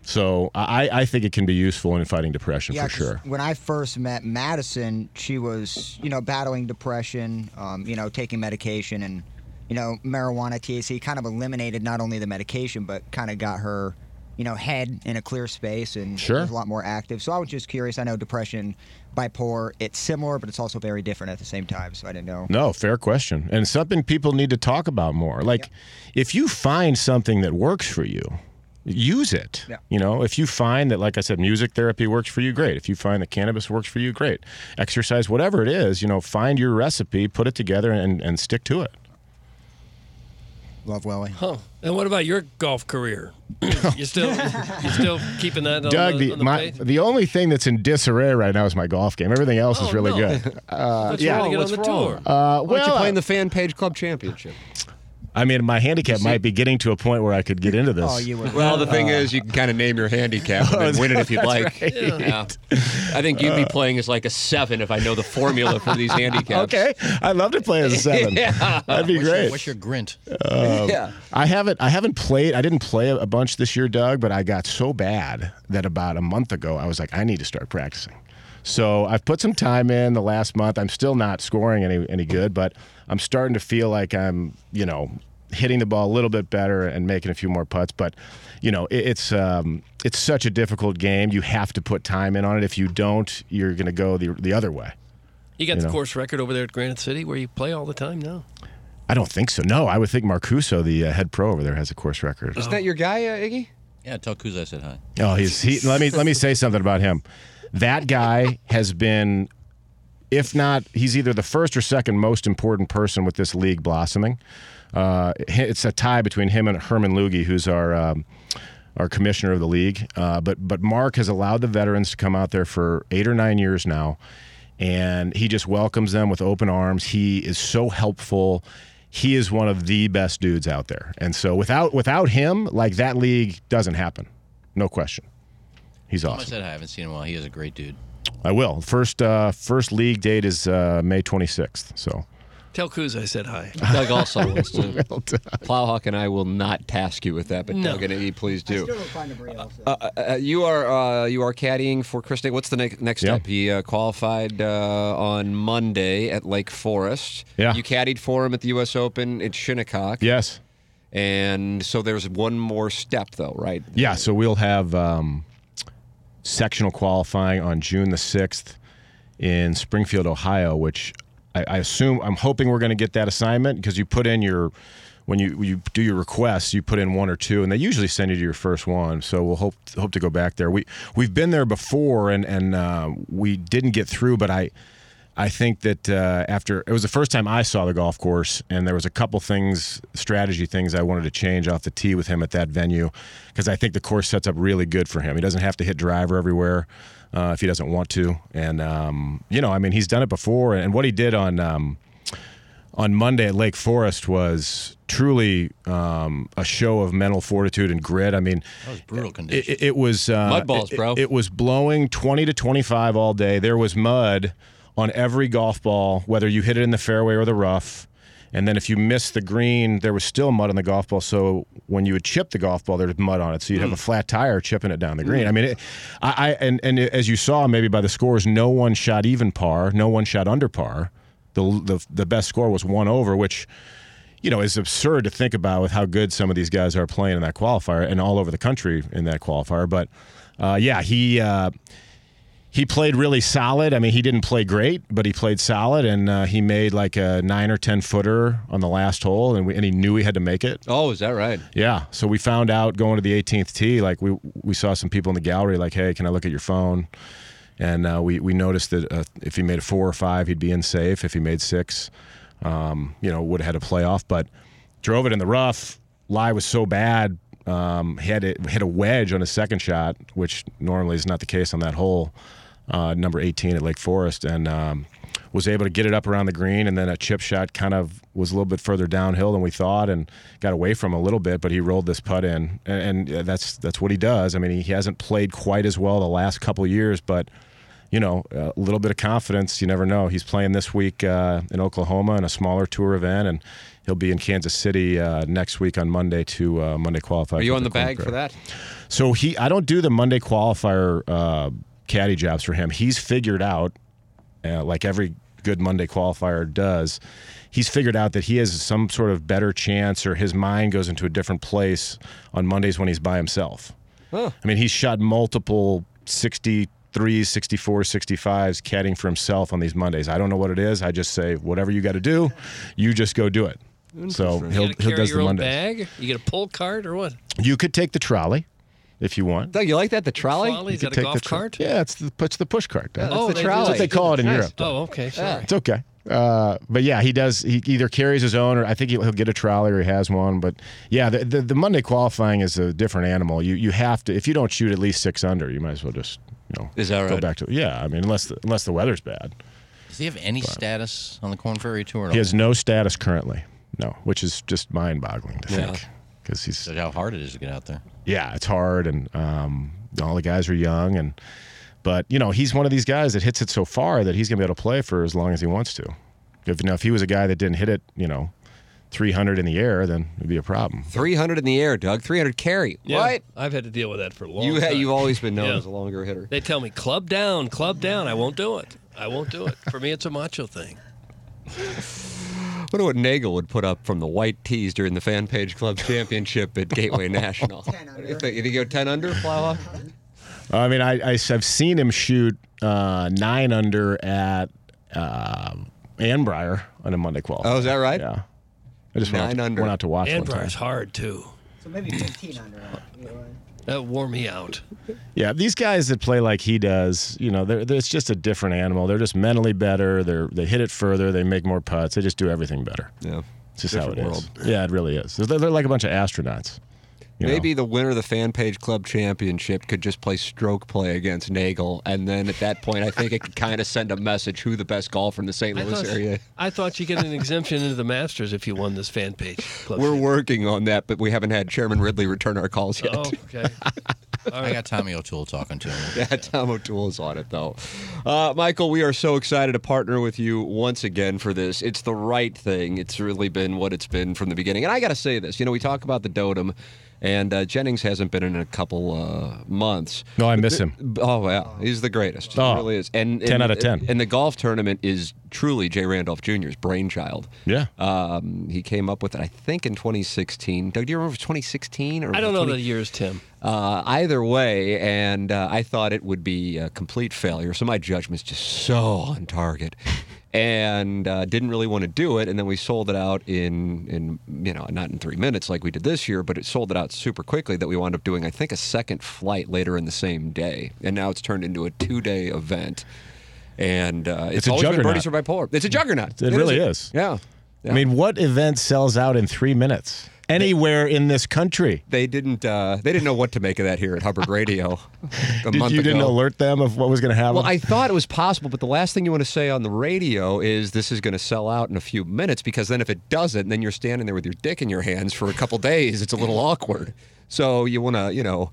[SPEAKER 8] So I, I think it can be useful in fighting depression
[SPEAKER 7] yeah,
[SPEAKER 8] for sure.
[SPEAKER 7] When I first met Madison, she was you know battling depression, um, you know taking medication, and you know, marijuana, T H C kind of eliminated not only the medication, but kind of got her, you know, head in a clear space and
[SPEAKER 8] sure.
[SPEAKER 7] was a lot more active. So I was just curious. I know depression, bipolar, it's similar, but it's also very different at the same time. So I didn't know.
[SPEAKER 8] No, fair question. And something people need to talk about more. Like, yeah. if you find something that works for you, use it.
[SPEAKER 7] Yeah.
[SPEAKER 8] You know, if you find that, like I said, music therapy works for you, great. If you find that cannabis works for you, great. Exercise, whatever it is, you know, find your recipe, put it together, and, and stick to it.
[SPEAKER 7] Love Welly.
[SPEAKER 6] Huh. And what about your golf career? you still you still keeping that on
[SPEAKER 8] Doug,
[SPEAKER 6] the,
[SPEAKER 8] the,
[SPEAKER 6] on the
[SPEAKER 8] my,
[SPEAKER 6] page?
[SPEAKER 8] the only thing that's in disarray right now is my golf game. Everything else
[SPEAKER 6] oh,
[SPEAKER 8] is really
[SPEAKER 6] no.
[SPEAKER 8] good. Uh,
[SPEAKER 6] What's
[SPEAKER 8] yeah.
[SPEAKER 6] wrong? Get
[SPEAKER 5] What's
[SPEAKER 6] on the
[SPEAKER 5] wrong?
[SPEAKER 6] tour?
[SPEAKER 8] Uh,
[SPEAKER 5] Why
[SPEAKER 8] well,
[SPEAKER 5] don't you play in the Fan Page Club Championship?
[SPEAKER 8] I mean, my handicap might be getting to a point where I could get into this.
[SPEAKER 7] Oh, you would.
[SPEAKER 5] Well, the thing uh, is, you can kind of name your handicap and then win it if you'd like.
[SPEAKER 8] Right.
[SPEAKER 5] Yeah. Yeah. I think you'd be playing as like a seven if I know the formula for these handicaps.
[SPEAKER 8] Okay, I'd love to play as a seven.
[SPEAKER 5] yeah.
[SPEAKER 8] That'd be
[SPEAKER 9] what's
[SPEAKER 8] great.
[SPEAKER 9] Your, what's your grint?
[SPEAKER 8] Um,
[SPEAKER 5] yeah.
[SPEAKER 8] I haven't. I haven't played. I didn't play a bunch this year, Doug. But I got so bad that about a month ago, I was like, I need to start practicing. So I've put some time in the last month. I'm still not scoring any any good, but I'm starting to feel like I'm, you know, hitting the ball a little bit better and making a few more putts. But, you know, it, it's um, it's such a difficult game. You have to put time in on it. If you don't, you're going to go the the other way.
[SPEAKER 6] You got
[SPEAKER 8] you
[SPEAKER 6] the
[SPEAKER 8] know?
[SPEAKER 6] course record over there at Granite City where you play all the time now?
[SPEAKER 8] I don't think so. No, I would think Marcuso, the uh, head pro over there, has a course record.
[SPEAKER 5] Isn't that your guy, uh, Iggy?
[SPEAKER 9] Yeah, tell Kuz I said hi.
[SPEAKER 8] Oh, he's he. let me let me say something about him. That guy has been, if not, he's either the first or second most important person with this league blossoming. Uh, it's a tie between him and Herman Lugie, who's our um, our commissioner of the league. Uh, but but Mark has allowed the veterans to come out there for eight or nine years now, and he just welcomes them with open arms. He is so helpful. He is one of the best dudes out there. And so without without him, like, that league doesn't happen. No question. He's
[SPEAKER 9] Tell him
[SPEAKER 8] awesome.
[SPEAKER 9] I said hi. I haven't seen him in a while. He is a great dude.
[SPEAKER 8] I will. First uh, first league date is uh, May twenty-sixth. So
[SPEAKER 6] Tell Kuz I said hi.
[SPEAKER 5] Doug also wants to. Plowhawk and I will not task you with that, but
[SPEAKER 6] No.
[SPEAKER 5] Doug and Iggy, please do.
[SPEAKER 7] I still don't find him real. So.
[SPEAKER 5] Uh, uh, you are uh, you are caddying for Chris Day. What's the next next
[SPEAKER 8] Yeah.
[SPEAKER 5] step? He uh, qualified uh, on Monday at Lake Forest.
[SPEAKER 8] Yeah.
[SPEAKER 5] You caddied for him at the U S Open at Shinnecock.
[SPEAKER 8] yes.
[SPEAKER 5] And so there's one more step, though, right?
[SPEAKER 8] Yeah, so we'll have um, sectional qualifying on June the sixth in Springfield, Ohio, which I, I assume, I'm hoping we're going to get that assignment because you put in your, when you you do your requests, you put in one or two, and they usually send you to your first one. So we'll hope hope to go back there. We we've been there before, and and uh, we didn't get through, but I. I think that uh, after it was the first time I saw the golf course, and there was a couple things, strategy things I wanted to change off the tee with him at that venue, because I think the course sets up really good for him. He doesn't have to hit driver everywhere uh, if he doesn't want to, and um, you know, I mean, he's done it before, and what he did on um, on Monday at Lake Forest was truly um, a show of mental fortitude and grit. I mean,
[SPEAKER 9] that was brutal conditions.
[SPEAKER 8] It, it was uh,
[SPEAKER 6] mud balls, bro.
[SPEAKER 8] It, it was blowing twenty to twenty-five all day. There was mud on every golf ball, whether you hit it in the fairway or the rough. And then if you missed the green, there was still mud on the golf ball. So when you would chip the golf ball, there was mud on it. So you'd have a flat tire chipping it down the green. I mean, it, I, I and, and as you saw maybe by the scores, no one shot even par, no one shot under par. The, the, the best score was one over, which, you know, is absurd to think about with how good some of these guys are playing in that qualifier and all over the country in that qualifier. But, uh, yeah, he... Uh, He played really solid. I mean, he didn't play great, but he played solid, and uh, he made like a nine or ten footer on the last hole, and, we, and he knew he had to make it.
[SPEAKER 5] Oh, is that right?
[SPEAKER 8] Yeah. So we found out going to the eighteenth tee, like we we saw some people in the gallery, like, hey, can I look at your phone? And uh, we we noticed that uh, if he made a four or five, he'd be in safe. If he made six, um, you know, would have had a playoff. But drove it in the rough. Lie was so bad. Um, he had to hit a wedge on his second shot, which normally is not the case on that hole. Uh, number eighteen at Lake Forest, and um, was able to get it up around the green, and then a chip shot kind of was a little bit further downhill than we thought, and got away from him a little bit, but he rolled this putt in, and, and that's that's what he does. I mean, he hasn't played quite as well the last couple of years, but you know, a little bit of confidence, you never know. He's playing this week uh, in Oklahoma in a smaller tour event, and he'll be in Kansas City uh, next week on Monday to uh, Monday qualifier.
[SPEAKER 5] Are you on the bag for that?
[SPEAKER 8] So he, I don't do the Monday qualifier uh, caddy jobs for him. He's figured out, uh, like every good Monday qualifier does, he's figured out that he has some sort of better chance, or his mind goes into a different place on Mondays when he's by himself. Huh. I mean, he's shot multiple sixty-threes, sixty-fours, sixty-fives caddying for himself on these Mondays. I don't know what it is. I just say, whatever you got to do, you just go do it. So he'll,
[SPEAKER 6] you
[SPEAKER 8] he'll
[SPEAKER 6] carry
[SPEAKER 8] does
[SPEAKER 6] your
[SPEAKER 8] the
[SPEAKER 6] own
[SPEAKER 8] Mondays.
[SPEAKER 6] bag? You get a pull cart or what?
[SPEAKER 8] You could take the trolley if you want.
[SPEAKER 5] Doug, you like that? The trolley?
[SPEAKER 6] Trolley? Is
[SPEAKER 8] You
[SPEAKER 6] that
[SPEAKER 8] could
[SPEAKER 6] a
[SPEAKER 8] take
[SPEAKER 6] golf
[SPEAKER 8] the tro-
[SPEAKER 6] cart?
[SPEAKER 8] Yeah, it's the, it's the push cart. Doug.
[SPEAKER 6] Oh,
[SPEAKER 5] the
[SPEAKER 6] they do
[SPEAKER 5] trolley.
[SPEAKER 8] That's what they call it in
[SPEAKER 5] Nice.
[SPEAKER 8] Europe. Doug.
[SPEAKER 6] Oh, okay, sorry.
[SPEAKER 8] It's okay. Uh, but yeah, he does. He either carries his own, or I think he'll, he'll get a trolley, or he has one. But yeah, the, the the Monday qualifying is a different animal. You you have to, if you don't shoot at least six under, you might as well just you know
[SPEAKER 5] Is that
[SPEAKER 8] go
[SPEAKER 5] right?
[SPEAKER 8] back to yeah. I mean, unless the, unless the weather's bad.
[SPEAKER 9] Does he have any status on the Corn Ferry Tour? At
[SPEAKER 8] He
[SPEAKER 9] all?
[SPEAKER 8] has no status currently. No, which is just mind-boggling to
[SPEAKER 5] Yeah.
[SPEAKER 8] think, because he's
[SPEAKER 9] That's how hard it is to get out there.
[SPEAKER 8] yeah, it's hard, and um, all the guys are young, and but you know he's one of these guys that hits it so far that he's gonna be able to play for as long as he wants to. If you know, if he was a guy that didn't hit it, you know, three hundred in the air, then it'd be a problem.
[SPEAKER 5] three hundred in the air, Doug. three hundred carry.
[SPEAKER 6] Yeah,
[SPEAKER 5] What?
[SPEAKER 6] I've had to deal with that for a long
[SPEAKER 5] You ha-
[SPEAKER 6] time.
[SPEAKER 5] you've always been known
[SPEAKER 6] Yeah.
[SPEAKER 5] as a longer hitter.
[SPEAKER 6] They tell me, club down, club down. I won't do it. I won't do it. For me, it's a macho thing.
[SPEAKER 5] I wonder what Nagel would put up from the white tees during the Fan Page Club Championship at Gateway National. ten under. If, if you go ten under, Flower?
[SPEAKER 8] I mean, I, I have seen him shoot uh, nine under at uh, Annbriar on a Monday qualifier.
[SPEAKER 5] Oh, is that right?
[SPEAKER 8] Yeah, I just
[SPEAKER 5] Nine
[SPEAKER 8] went out, to,
[SPEAKER 5] under.
[SPEAKER 8] went out to watch one time.
[SPEAKER 6] Annbriar's hard, too.
[SPEAKER 7] So maybe fifteen under.
[SPEAKER 6] That wore me out.
[SPEAKER 8] Yeah, these guys that play like he does, you know, they're, they're, it's just a different animal. They're just mentally better. They're they hit it further. They make more putts. They just do everything better.
[SPEAKER 5] Yeah.
[SPEAKER 8] It's just how it
[SPEAKER 5] Different
[SPEAKER 8] is.
[SPEAKER 5] world.
[SPEAKER 8] Yeah, it really is. They're, they're like a bunch of astronauts. you know.
[SPEAKER 5] Maybe the winner of the Fan Page Club Championship could just play stroke play against Nagel, and then at that point, I think it could kind of send a message who the best golfer in the Saint
[SPEAKER 6] I
[SPEAKER 5] Louis
[SPEAKER 6] thought,
[SPEAKER 5] area.
[SPEAKER 6] I thought you get an exemption into the Masters if you won this Fan Page Club.
[SPEAKER 5] We're working on that, but we haven't had Chairman Ridley return our calls yet.
[SPEAKER 6] Oh, okay.
[SPEAKER 9] I got Tommy O'Toole talking to him.
[SPEAKER 5] Yeah, Tom O'Toole's on it, though. Uh, Michael, we are so excited to partner with you once again for this. It's the right thing. It's really been what it's been from the beginning. And I got to say this. You know, we talk about the Dotem And uh, Jennings hasn't been in a couple uh, months.
[SPEAKER 8] No, I miss him.
[SPEAKER 5] Oh, yeah. He's the greatest. He
[SPEAKER 8] Oh,
[SPEAKER 5] really is. And,
[SPEAKER 8] ten
[SPEAKER 5] and,
[SPEAKER 8] out of ten.
[SPEAKER 5] And the golf tournament is truly Jay Randolph Junior's brainchild.
[SPEAKER 8] Yeah.
[SPEAKER 5] Um, he came up with it, I think, in twenty sixteen. Doug, do you remember if it was twenty sixteen? Or
[SPEAKER 6] I don't know
[SPEAKER 5] twenty
[SPEAKER 6] the years, Tim.
[SPEAKER 5] Uh, either way, and uh, I thought it would be a complete failure. So my judgment's just so on target. And uh, didn't really want to do it, and then we sold it out in, in, you know, not in three minutes like we did this year, but it sold it out super quickly that we wound up doing, I think, a second flight later in the same day, and now it's turned into a two-day event, and uh, it's,
[SPEAKER 8] It's a
[SPEAKER 5] always been
[SPEAKER 8] juggernaut.
[SPEAKER 5] Birdies for Bipolar. It's a juggernaut.
[SPEAKER 8] It really
[SPEAKER 5] a-
[SPEAKER 8] is.
[SPEAKER 5] Yeah. Yeah.
[SPEAKER 8] I mean, what event sells out in three minutes anywhere in this country?
[SPEAKER 5] They didn't. Uh, they didn't know what to make of that here at Hubbard Radio. A
[SPEAKER 8] Did
[SPEAKER 5] month
[SPEAKER 8] you
[SPEAKER 5] ago.
[SPEAKER 8] didn't alert them of what was going to happen?
[SPEAKER 5] Well, I thought it was possible, but the last thing you want to say on the radio is this is going to sell out in a few minutes, because then if it doesn't, then you're standing there with your dick in your hands for a couple days. It's a little awkward. So you want to, you know,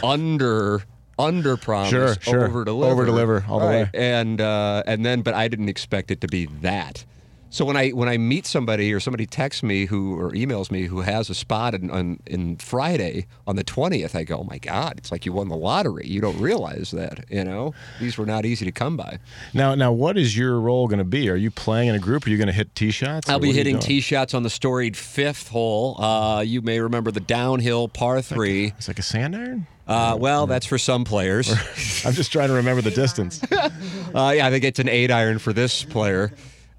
[SPEAKER 5] under under promise,
[SPEAKER 8] Sure, sure.
[SPEAKER 5] over deliver,
[SPEAKER 8] Over deliver all the way.
[SPEAKER 5] and uh, and then, but I didn't expect it to be that. So when I when I meet somebody or somebody texts me who or emails me who has a spot in on, in Friday on the twentieth, I go, oh my God, it's like you won the lottery. You don't realize that, you know. These were not easy to come by.
[SPEAKER 8] Now, now, what is your role going to be? Are you playing in a group? Are you going to hit tee shots?
[SPEAKER 5] I'll
[SPEAKER 8] or
[SPEAKER 5] be
[SPEAKER 8] what are you
[SPEAKER 5] hitting
[SPEAKER 8] doing?
[SPEAKER 5] tee shots on the storied fifth hole. Uh, you may remember the downhill par three.
[SPEAKER 8] It's like a sand iron?
[SPEAKER 5] Uh, well, that's for some players.
[SPEAKER 8] I'm just trying to remember the distance.
[SPEAKER 5] uh, yeah, I think it's an eight iron for this player.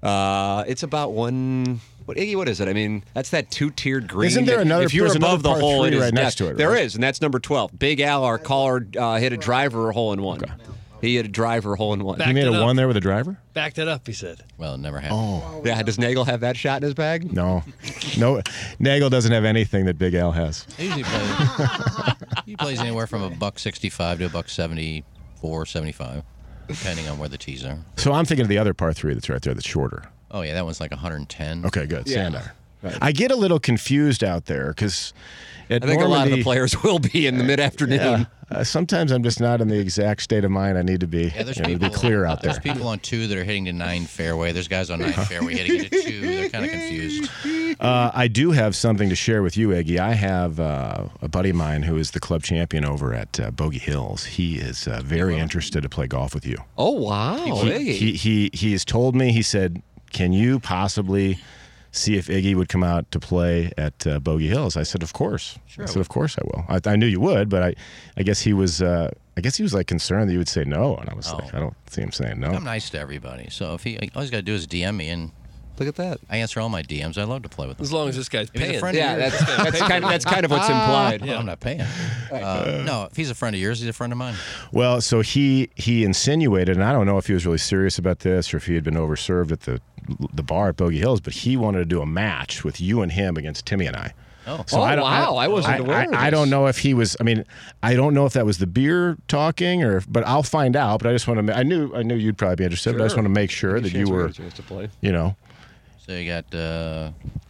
[SPEAKER 5] Uh, it's about one. What Iggy? What is it? I mean, that's that two-tiered green.
[SPEAKER 8] Isn't there another-
[SPEAKER 5] If you're
[SPEAKER 8] there's
[SPEAKER 5] above the
[SPEAKER 8] another par
[SPEAKER 5] hole, it
[SPEAKER 8] three
[SPEAKER 5] is
[SPEAKER 8] right next
[SPEAKER 5] death.
[SPEAKER 8] to it,
[SPEAKER 5] There
[SPEAKER 8] right?
[SPEAKER 5] is, and that's number twelve. Big Al, our caller, uh, hit a driver hole in one. He hit a driver hole in one.
[SPEAKER 6] Back
[SPEAKER 8] You made
[SPEAKER 6] it
[SPEAKER 8] a
[SPEAKER 6] up.
[SPEAKER 8] one there with a driver?
[SPEAKER 6] Backed it up, he said.
[SPEAKER 9] Well, it never happened.
[SPEAKER 8] Oh,
[SPEAKER 5] Yeah, does Nagel have that shot in his bag?
[SPEAKER 8] no. No, Nagel doesn't have anything that Big Al has.
[SPEAKER 9] He usually plays. He plays anywhere from a buck sixty-five to a buck seventy-four, seventy-five, depending on where the tees are.
[SPEAKER 8] So I'm thinking of the other par three that's right there that's shorter.
[SPEAKER 9] Oh yeah, that one's like one hundred ten.
[SPEAKER 8] Okay, good.
[SPEAKER 5] Yeah.
[SPEAKER 8] Sand iron. I get a little confused out there because
[SPEAKER 5] I think a lot of the players will be in the mid-afternoon.
[SPEAKER 8] Yeah, uh, sometimes I'm just not in the exact state of mind I need to be.
[SPEAKER 9] Yeah, there's
[SPEAKER 8] you know, to
[SPEAKER 9] people
[SPEAKER 8] be clear out there.
[SPEAKER 9] There's people on two that are hitting to nine fairway. There's guys on nine fairway hitting it to two. They're kind of confused.
[SPEAKER 8] Uh, I do have something to share with you, Eggy. I have uh, a buddy of mine who is the club champion over at uh, Bogey Hills. He is uh, very interested to play golf with you.
[SPEAKER 5] Oh, wow.
[SPEAKER 8] He,
[SPEAKER 5] Iggy.
[SPEAKER 8] he, he, he has told me, he said, can you possibly see if Iggy would come out to play at uh, Bogey Hills? I said, of course.
[SPEAKER 9] Sure
[SPEAKER 8] I
[SPEAKER 9] I
[SPEAKER 8] said,
[SPEAKER 9] would.
[SPEAKER 8] of course I will. I, I knew you would, but I, I guess he was, uh, I guess he was like concerned that you would say no, and I was
[SPEAKER 9] Oh.
[SPEAKER 8] like, I don't see him saying no.
[SPEAKER 9] I'm nice to everybody. So if he, all he's got to do is D M me, and
[SPEAKER 5] Look at that.
[SPEAKER 9] I answer all my D Ms. I love to play with them.
[SPEAKER 6] As long as this guy's
[SPEAKER 9] If he's a
[SPEAKER 6] paying.
[SPEAKER 9] friend
[SPEAKER 5] Yeah,
[SPEAKER 9] of yours,
[SPEAKER 5] that's that's kind of that's kind of what's implied.
[SPEAKER 9] well, I'm not paying. Uh, no, if he's a friend of yours, he's a friend of mine.
[SPEAKER 8] Well, so he he insinuated, and I don't know if he was really serious about this or if he had been overserved at the the bar at Bogey Hills, but he wanted to do a match with you and him against Timmy and I.
[SPEAKER 9] Oh,
[SPEAKER 5] Oh,
[SPEAKER 8] I don't-
[SPEAKER 5] wow. I wasn't
[SPEAKER 8] I,
[SPEAKER 5] aware
[SPEAKER 8] I,
[SPEAKER 5] of
[SPEAKER 8] I
[SPEAKER 5] this.
[SPEAKER 8] don't know if he was. I mean, I don't know if that was the beer talking, or. But I'll find out. But I just want to. I knew. I knew you'd probably be interested. But I just
[SPEAKER 5] Sure.
[SPEAKER 8] want to make sure
[SPEAKER 5] Any
[SPEAKER 8] that you
[SPEAKER 5] chance we
[SPEAKER 8] were.
[SPEAKER 5] get a chance to play.
[SPEAKER 8] You know.
[SPEAKER 9] so you got uh,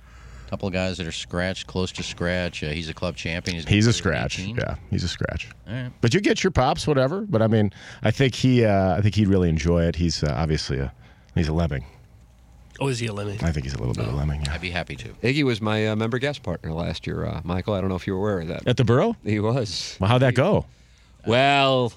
[SPEAKER 9] a couple of guys that are scratched, close to scratch. Uh, he's a club champion. He's,
[SPEAKER 8] He's a
[SPEAKER 9] been
[SPEAKER 8] scratch.
[SPEAKER 9] eighteen.
[SPEAKER 8] Yeah, he's a scratch.
[SPEAKER 9] All right.
[SPEAKER 8] But you get your pops, whatever. But I mean, I think he. Uh, I think he'd really enjoy it. He's uh, obviously a. He's a lemming.
[SPEAKER 6] Oh, is he a lemon?
[SPEAKER 8] I think he's a little bit of a lemming. Yeah.
[SPEAKER 9] I'd be happy to.
[SPEAKER 5] Iggy was my uh, member guest partner last year, uh, Michael. I don't know if you were aware of that.
[SPEAKER 8] At the Burrow.
[SPEAKER 5] He was.
[SPEAKER 8] Well, how'd that go?
[SPEAKER 5] Well,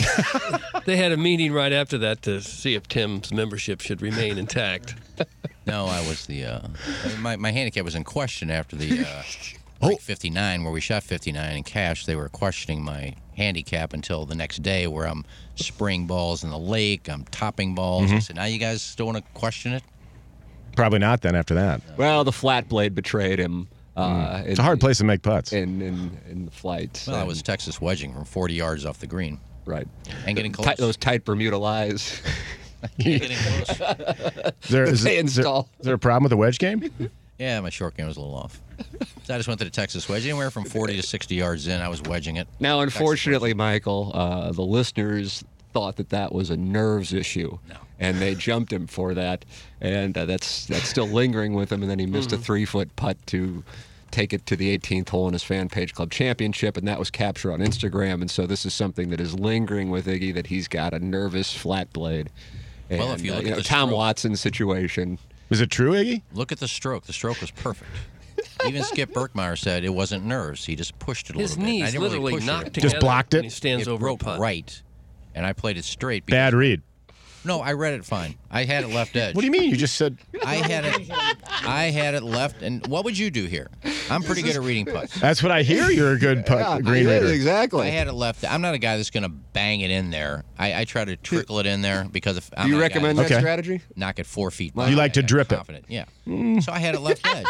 [SPEAKER 6] They had a meeting right after that to see if Tim's membership should remain intact.
[SPEAKER 9] No, I was the. Uh, my my handicap was in question after the. Uh, like fifty-nine, where we shot fifty-nine in cash. They were questioning my handicap until the next day, where I'm spraying balls in the lake, I'm topping balls. I said, now you guys still want to question it?
[SPEAKER 8] Probably not. Then after that,
[SPEAKER 5] well, the flat blade betrayed him. Uh,
[SPEAKER 8] it's a hard place to make putts.
[SPEAKER 5] in in, in the flight.
[SPEAKER 9] Well, I
[SPEAKER 5] And-
[SPEAKER 9] was Texas wedging from forty yards off the green.
[SPEAKER 5] right.
[SPEAKER 9] And getting close.
[SPEAKER 5] Tight, those tight Bermuda lies.
[SPEAKER 9] Getting close.
[SPEAKER 8] Is there, is,
[SPEAKER 5] They
[SPEAKER 8] there- is there-
[SPEAKER 5] install.
[SPEAKER 8] is there a problem with the wedge game?
[SPEAKER 9] Yeah, my short game was a little off. So I just went to the Texas wedge. Anywhere from forty to sixty yards in, I was wedging it.
[SPEAKER 5] Now,
[SPEAKER 9] Texas
[SPEAKER 5] unfortunately, Michael, uh, the listeners thought that that was a nerves issue,
[SPEAKER 9] No.
[SPEAKER 5] and they jumped him for that, and uh, that's that's still lingering with him. And then he missed a three-foot putt to take it to the eighteenth hole in his fan page club championship, and that was captured on Instagram. And so this is something that is lingering with Iggy, that he's got a nervous flat blade. And,
[SPEAKER 9] Well, if you
[SPEAKER 5] uh,
[SPEAKER 9] look at
[SPEAKER 5] know,
[SPEAKER 9] the
[SPEAKER 5] Tom
[SPEAKER 9] stroke-
[SPEAKER 5] Watson situation.
[SPEAKER 8] Is it true, Iggy?
[SPEAKER 9] Look at the stroke. The stroke was perfect. Even Skip Berkmeyer said it wasn't nerves. He just pushed it a
[SPEAKER 6] His
[SPEAKER 9] little bit. I
[SPEAKER 6] knees
[SPEAKER 9] didn't really
[SPEAKER 6] literally
[SPEAKER 9] push
[SPEAKER 6] knocked
[SPEAKER 9] it.
[SPEAKER 6] together.
[SPEAKER 8] Just blocked it?
[SPEAKER 6] when He stands
[SPEAKER 9] It
[SPEAKER 6] over a
[SPEAKER 9] broke
[SPEAKER 6] putt.
[SPEAKER 9] right, and I played it straight.
[SPEAKER 8] Bad read.
[SPEAKER 9] No, I read it fine. I had it left edge.
[SPEAKER 8] What do you mean? You just said
[SPEAKER 9] I had it. I had it left. And what would you do here? I'm pretty good at reading putts.
[SPEAKER 8] that's what I hear. You're a good putt,
[SPEAKER 5] Yeah,
[SPEAKER 8] green
[SPEAKER 5] yeah,
[SPEAKER 8] reader.
[SPEAKER 5] exactly.
[SPEAKER 9] I had it left. I'm not a guy that's going to bang it in there. I, I try to trickle it in there because if I'm
[SPEAKER 5] Do you
[SPEAKER 9] not a guy
[SPEAKER 5] recommend
[SPEAKER 9] that's
[SPEAKER 5] that
[SPEAKER 8] Okay.
[SPEAKER 5] strategy?
[SPEAKER 9] knock it four feet.
[SPEAKER 8] You like to
[SPEAKER 9] I'm
[SPEAKER 8] drip it.
[SPEAKER 9] confident. Yeah. So I had it left edge.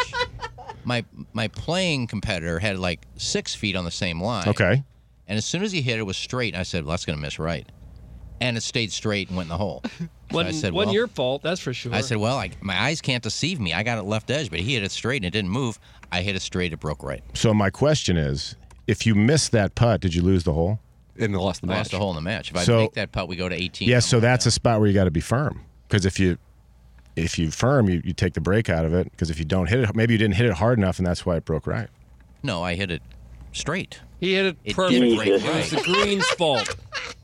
[SPEAKER 9] My my playing competitor had like six feet on the same line.
[SPEAKER 8] Okay.
[SPEAKER 9] And as soon as he hit it, it was straight. I said, well, that's going to miss right. And it stayed straight and went in the hole. So I
[SPEAKER 6] Wasn't,
[SPEAKER 9] said,
[SPEAKER 6] wasn't
[SPEAKER 9] well,
[SPEAKER 6] your fault, that's for sure.
[SPEAKER 9] I said, well, I, my eyes can't deceive me. I got it left edge, but he hit it straight and it didn't move. I hit it straight, it broke right.
[SPEAKER 8] So my question is, if you missed that putt, did you lose the hole?
[SPEAKER 5] And lost the
[SPEAKER 9] I
[SPEAKER 5] match.
[SPEAKER 9] lost a hole in the match. If I
[SPEAKER 8] So-
[SPEAKER 9] make that putt, we go to eighteen.
[SPEAKER 8] Yeah,
[SPEAKER 9] I'm
[SPEAKER 8] so
[SPEAKER 9] like,
[SPEAKER 8] that's
[SPEAKER 9] no.
[SPEAKER 8] a spot where you got to be firm. Because if you if you firm, you, you take the break out of it. Because if you don't hit it, maybe you didn't hit it hard enough, and that's why it broke right.
[SPEAKER 9] No, I hit it straight.
[SPEAKER 6] he hit it
[SPEAKER 9] It
[SPEAKER 6] perfect.
[SPEAKER 9] did break
[SPEAKER 6] It was the
[SPEAKER 9] right.
[SPEAKER 6] green's fault.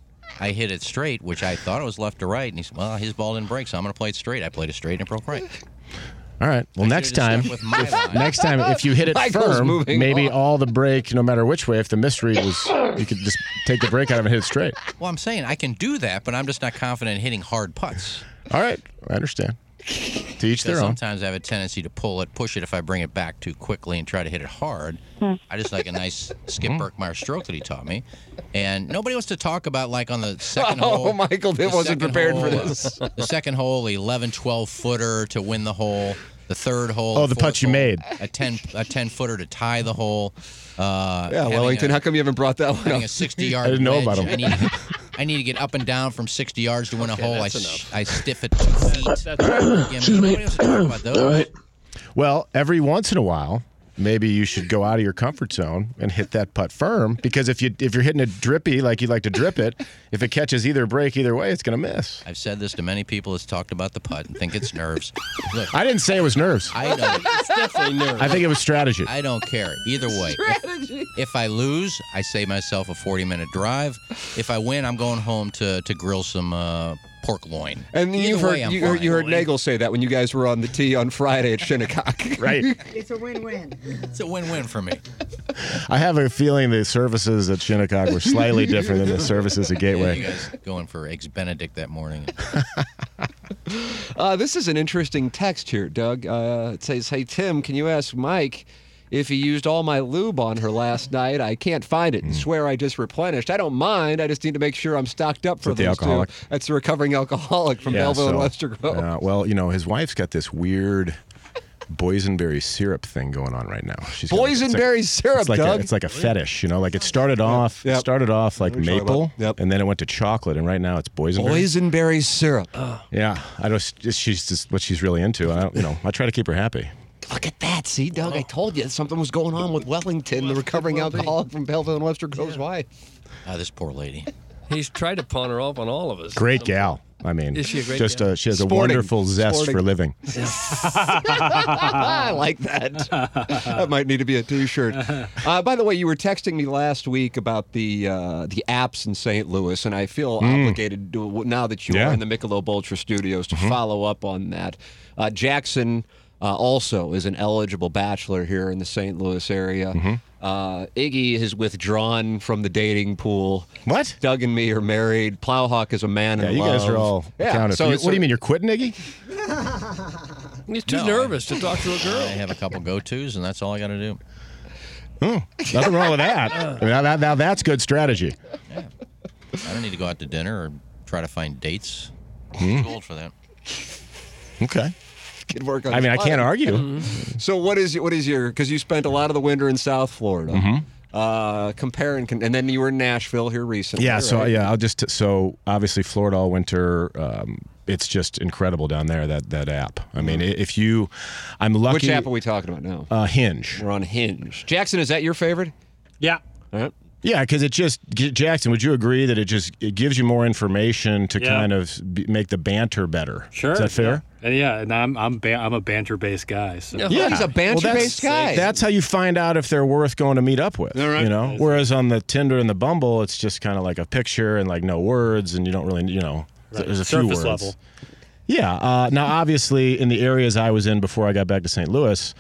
[SPEAKER 9] I hit it straight, which I thought it was left to right. And he said, well, his ball didn't break, so I'm going to play it straight. I played it straight and it broke right.
[SPEAKER 8] All right. Well,
[SPEAKER 9] I
[SPEAKER 8] next
[SPEAKER 9] should've just
[SPEAKER 8] time,
[SPEAKER 9] stuck with my line.
[SPEAKER 8] next time, if you hit it
[SPEAKER 5] Michael's
[SPEAKER 8] firm,
[SPEAKER 5] moving
[SPEAKER 8] maybe
[SPEAKER 5] on.
[SPEAKER 8] all the break, no matter which way, if the misread was, you could just take the break out of it and hit it straight.
[SPEAKER 9] Well, I'm saying I can do that, but I'm just not confident in hitting hard putts.
[SPEAKER 8] All right. I understand. To each
[SPEAKER 9] Because
[SPEAKER 8] their own.
[SPEAKER 9] sometimes I have a tendency to pull it, push it if I bring it back too quickly and try to hit it hard. I just like a nice Skip Berkmeyer stroke that he taught me. And nobody wants to talk about, like, on the second
[SPEAKER 5] Oh,
[SPEAKER 9] hole.
[SPEAKER 5] Michael
[SPEAKER 9] the
[SPEAKER 5] wasn't
[SPEAKER 9] second
[SPEAKER 5] prepared for
[SPEAKER 9] hole,
[SPEAKER 5] this.
[SPEAKER 9] The second hole, eleven, twelve footer to win the hole. The third hole.
[SPEAKER 8] Oh, the
[SPEAKER 9] fourth
[SPEAKER 8] putt you
[SPEAKER 9] hole,
[SPEAKER 8] made.
[SPEAKER 9] A ten, a ten footer to tie the hole. Uh,
[SPEAKER 5] Yeah,
[SPEAKER 9] having
[SPEAKER 5] Wellington,
[SPEAKER 9] a-
[SPEAKER 5] how come you haven't brought that one
[SPEAKER 9] having
[SPEAKER 5] up?
[SPEAKER 9] a sixty-yard
[SPEAKER 8] I didn't know
[SPEAKER 9] wedge.
[SPEAKER 8] about 'em.
[SPEAKER 9] I need, to get, I need to get up and down from sixty yards to win a hole. I,
[SPEAKER 6] that's
[SPEAKER 9] sh-
[SPEAKER 6] enough.
[SPEAKER 9] I stiff it two feet.
[SPEAKER 6] That's right.
[SPEAKER 9] Excuse me. Nobody wants to talk about those.
[SPEAKER 8] Well, every once in a while, maybe you should go out of your comfort zone and hit that putt firm. Because if you if you're hitting it drippy like you like to drip it, if it catches either break either way, it's going to miss.
[SPEAKER 9] I've said this to many people that's talked about the putt and think it's nerves. Look,
[SPEAKER 8] I didn't say it was nerves.
[SPEAKER 9] I don't.
[SPEAKER 6] It's definitely nerves.
[SPEAKER 8] I think it was strategy.
[SPEAKER 9] I don't care either way. If, if I lose, I save myself a forty-minute drive. If I win, I'm going home to to grill some uh, pork loin.
[SPEAKER 5] And
[SPEAKER 9] Either
[SPEAKER 5] you've heard,
[SPEAKER 9] way, I'm
[SPEAKER 5] you, heard, you heard
[SPEAKER 9] fine.
[SPEAKER 5] Nagel say that when you guys were on the tee on Friday at Shinnecock.
[SPEAKER 8] Right.
[SPEAKER 7] It's a win-win.
[SPEAKER 9] It's a win-win for me.
[SPEAKER 8] I have a feeling the services at Shinnecock were slightly different than the services at
[SPEAKER 9] Yeah,
[SPEAKER 8] Gateway.
[SPEAKER 9] you guys going for eggs Benedict that morning.
[SPEAKER 5] Uh, this is an interesting text here, Doug. Uh, it says, hey, Tim, can you ask Mike if he used all my lube on her last night? I can't find it and swear I just replenished. I don't mind. I just need to make sure I'm stocked up for
[SPEAKER 8] that the
[SPEAKER 5] those two.
[SPEAKER 8] alcoholic?
[SPEAKER 5] That's the recovering alcoholic from
[SPEAKER 8] Yeah,
[SPEAKER 5] Belleville and
[SPEAKER 8] so,
[SPEAKER 5] Wester Grove.
[SPEAKER 8] uh, well, you know, his wife's got this weird boysenberry syrup thing going on right now. She's got, like, it's like-
[SPEAKER 5] Boysenberry syrup,
[SPEAKER 8] it's like
[SPEAKER 5] Doug.
[SPEAKER 8] A, it's like a fetish, you know. Like it started off,
[SPEAKER 5] Yep.
[SPEAKER 8] started off like
[SPEAKER 5] We're talking
[SPEAKER 8] maple,
[SPEAKER 5] about- yep.
[SPEAKER 8] and then it went to chocolate, and right now it's boysenberry.
[SPEAKER 5] Boysenberry syrup.
[SPEAKER 8] Yeah, I just she's just what she's really into. I don't, you know, I try to keep her happy.
[SPEAKER 5] Look at that. See, Doug, I told you something was going on with Wellington, the recovering alcoholic from Belleville and Wester Grove's wife.
[SPEAKER 9] Ah, this poor lady.
[SPEAKER 6] He's tried to pawn her off on all of us.
[SPEAKER 8] Great gal. I mean,
[SPEAKER 6] Is she a great
[SPEAKER 8] just
[SPEAKER 6] gal?
[SPEAKER 8] uh, she has
[SPEAKER 5] Sporting.
[SPEAKER 8] a wonderful zest
[SPEAKER 5] Sporting.
[SPEAKER 8] for living.
[SPEAKER 5] I like that. That might need to be a T-shirt. Uh, by the way, you were texting me last week about the uh, the apps in Saint Louis, and I feel obligated to, now that you
[SPEAKER 8] Yeah.
[SPEAKER 5] are in the Michelob Ultra Studios to follow up on that. Uh, Jackson uh, also is an eligible bachelor here in the Saint Louis area. Uh, Iggy has withdrawn from the dating pool.
[SPEAKER 8] What?
[SPEAKER 5] Doug and me are married. Plowhawk is a man
[SPEAKER 8] Yeah,
[SPEAKER 5] in
[SPEAKER 8] you
[SPEAKER 5] love.
[SPEAKER 8] guys are all
[SPEAKER 5] Yeah,
[SPEAKER 8] accounted
[SPEAKER 5] so
[SPEAKER 8] for. You-
[SPEAKER 5] it's
[SPEAKER 8] what do you
[SPEAKER 5] a-
[SPEAKER 8] mean? You're quitting, Iggy?
[SPEAKER 6] He's too
[SPEAKER 9] No,
[SPEAKER 6] nervous to talk to a
[SPEAKER 9] I
[SPEAKER 6] girl.
[SPEAKER 9] have a couple go-tos, and that's all I got to do.
[SPEAKER 8] Nothing wrong with that. I mean, now, that. Now that's good strategy.
[SPEAKER 9] I don't need to go out to dinner or try to find dates. I'm too old for that.
[SPEAKER 8] Okay.
[SPEAKER 5] Could work on
[SPEAKER 8] I mean, I
[SPEAKER 5] his
[SPEAKER 8] can't
[SPEAKER 5] life.
[SPEAKER 8] argue.
[SPEAKER 5] So what is what is your? Because you spent a lot of the winter in South Florida.
[SPEAKER 8] Mm-hmm.
[SPEAKER 5] Uh, compare and con- and then you were in Nashville here recently.
[SPEAKER 8] Yeah, so
[SPEAKER 5] right?
[SPEAKER 8] yeah, I'll just so obviously Florida all winter. Um, it's just incredible down there. That that app. I mean, if you, I'm lucky.
[SPEAKER 5] Which app are we talking about now?
[SPEAKER 8] Uh, Hinge.
[SPEAKER 5] We're on Hinge. Jackson, is that your favorite?
[SPEAKER 10] Yeah.
[SPEAKER 5] All right.
[SPEAKER 8] Yeah, because it just J- Jackson. Would you agree that it just it gives you more information to
[SPEAKER 10] Yeah.
[SPEAKER 8] kind of be, make the banter better?
[SPEAKER 10] Sure.
[SPEAKER 8] Is that fair?
[SPEAKER 10] Yeah. And yeah, and I'm I'm ba- I'm a banter based guy. So.
[SPEAKER 6] Yeah.
[SPEAKER 8] Yeah,
[SPEAKER 5] He's a banter-based
[SPEAKER 8] Well, that's-
[SPEAKER 5] guy.
[SPEAKER 8] That's how you find out if they're worth going to meet up with.
[SPEAKER 5] All right.
[SPEAKER 8] You know, whereas on the Tinder and the Bumble, it's just kind of like a picture and like no words, and you don't really, you know,
[SPEAKER 10] Right.
[SPEAKER 8] there's a few
[SPEAKER 10] Surface
[SPEAKER 8] words.
[SPEAKER 10] level.
[SPEAKER 8] Yeah. Uh, now, obviously, in the areas I was in before I got back to Saint Louis,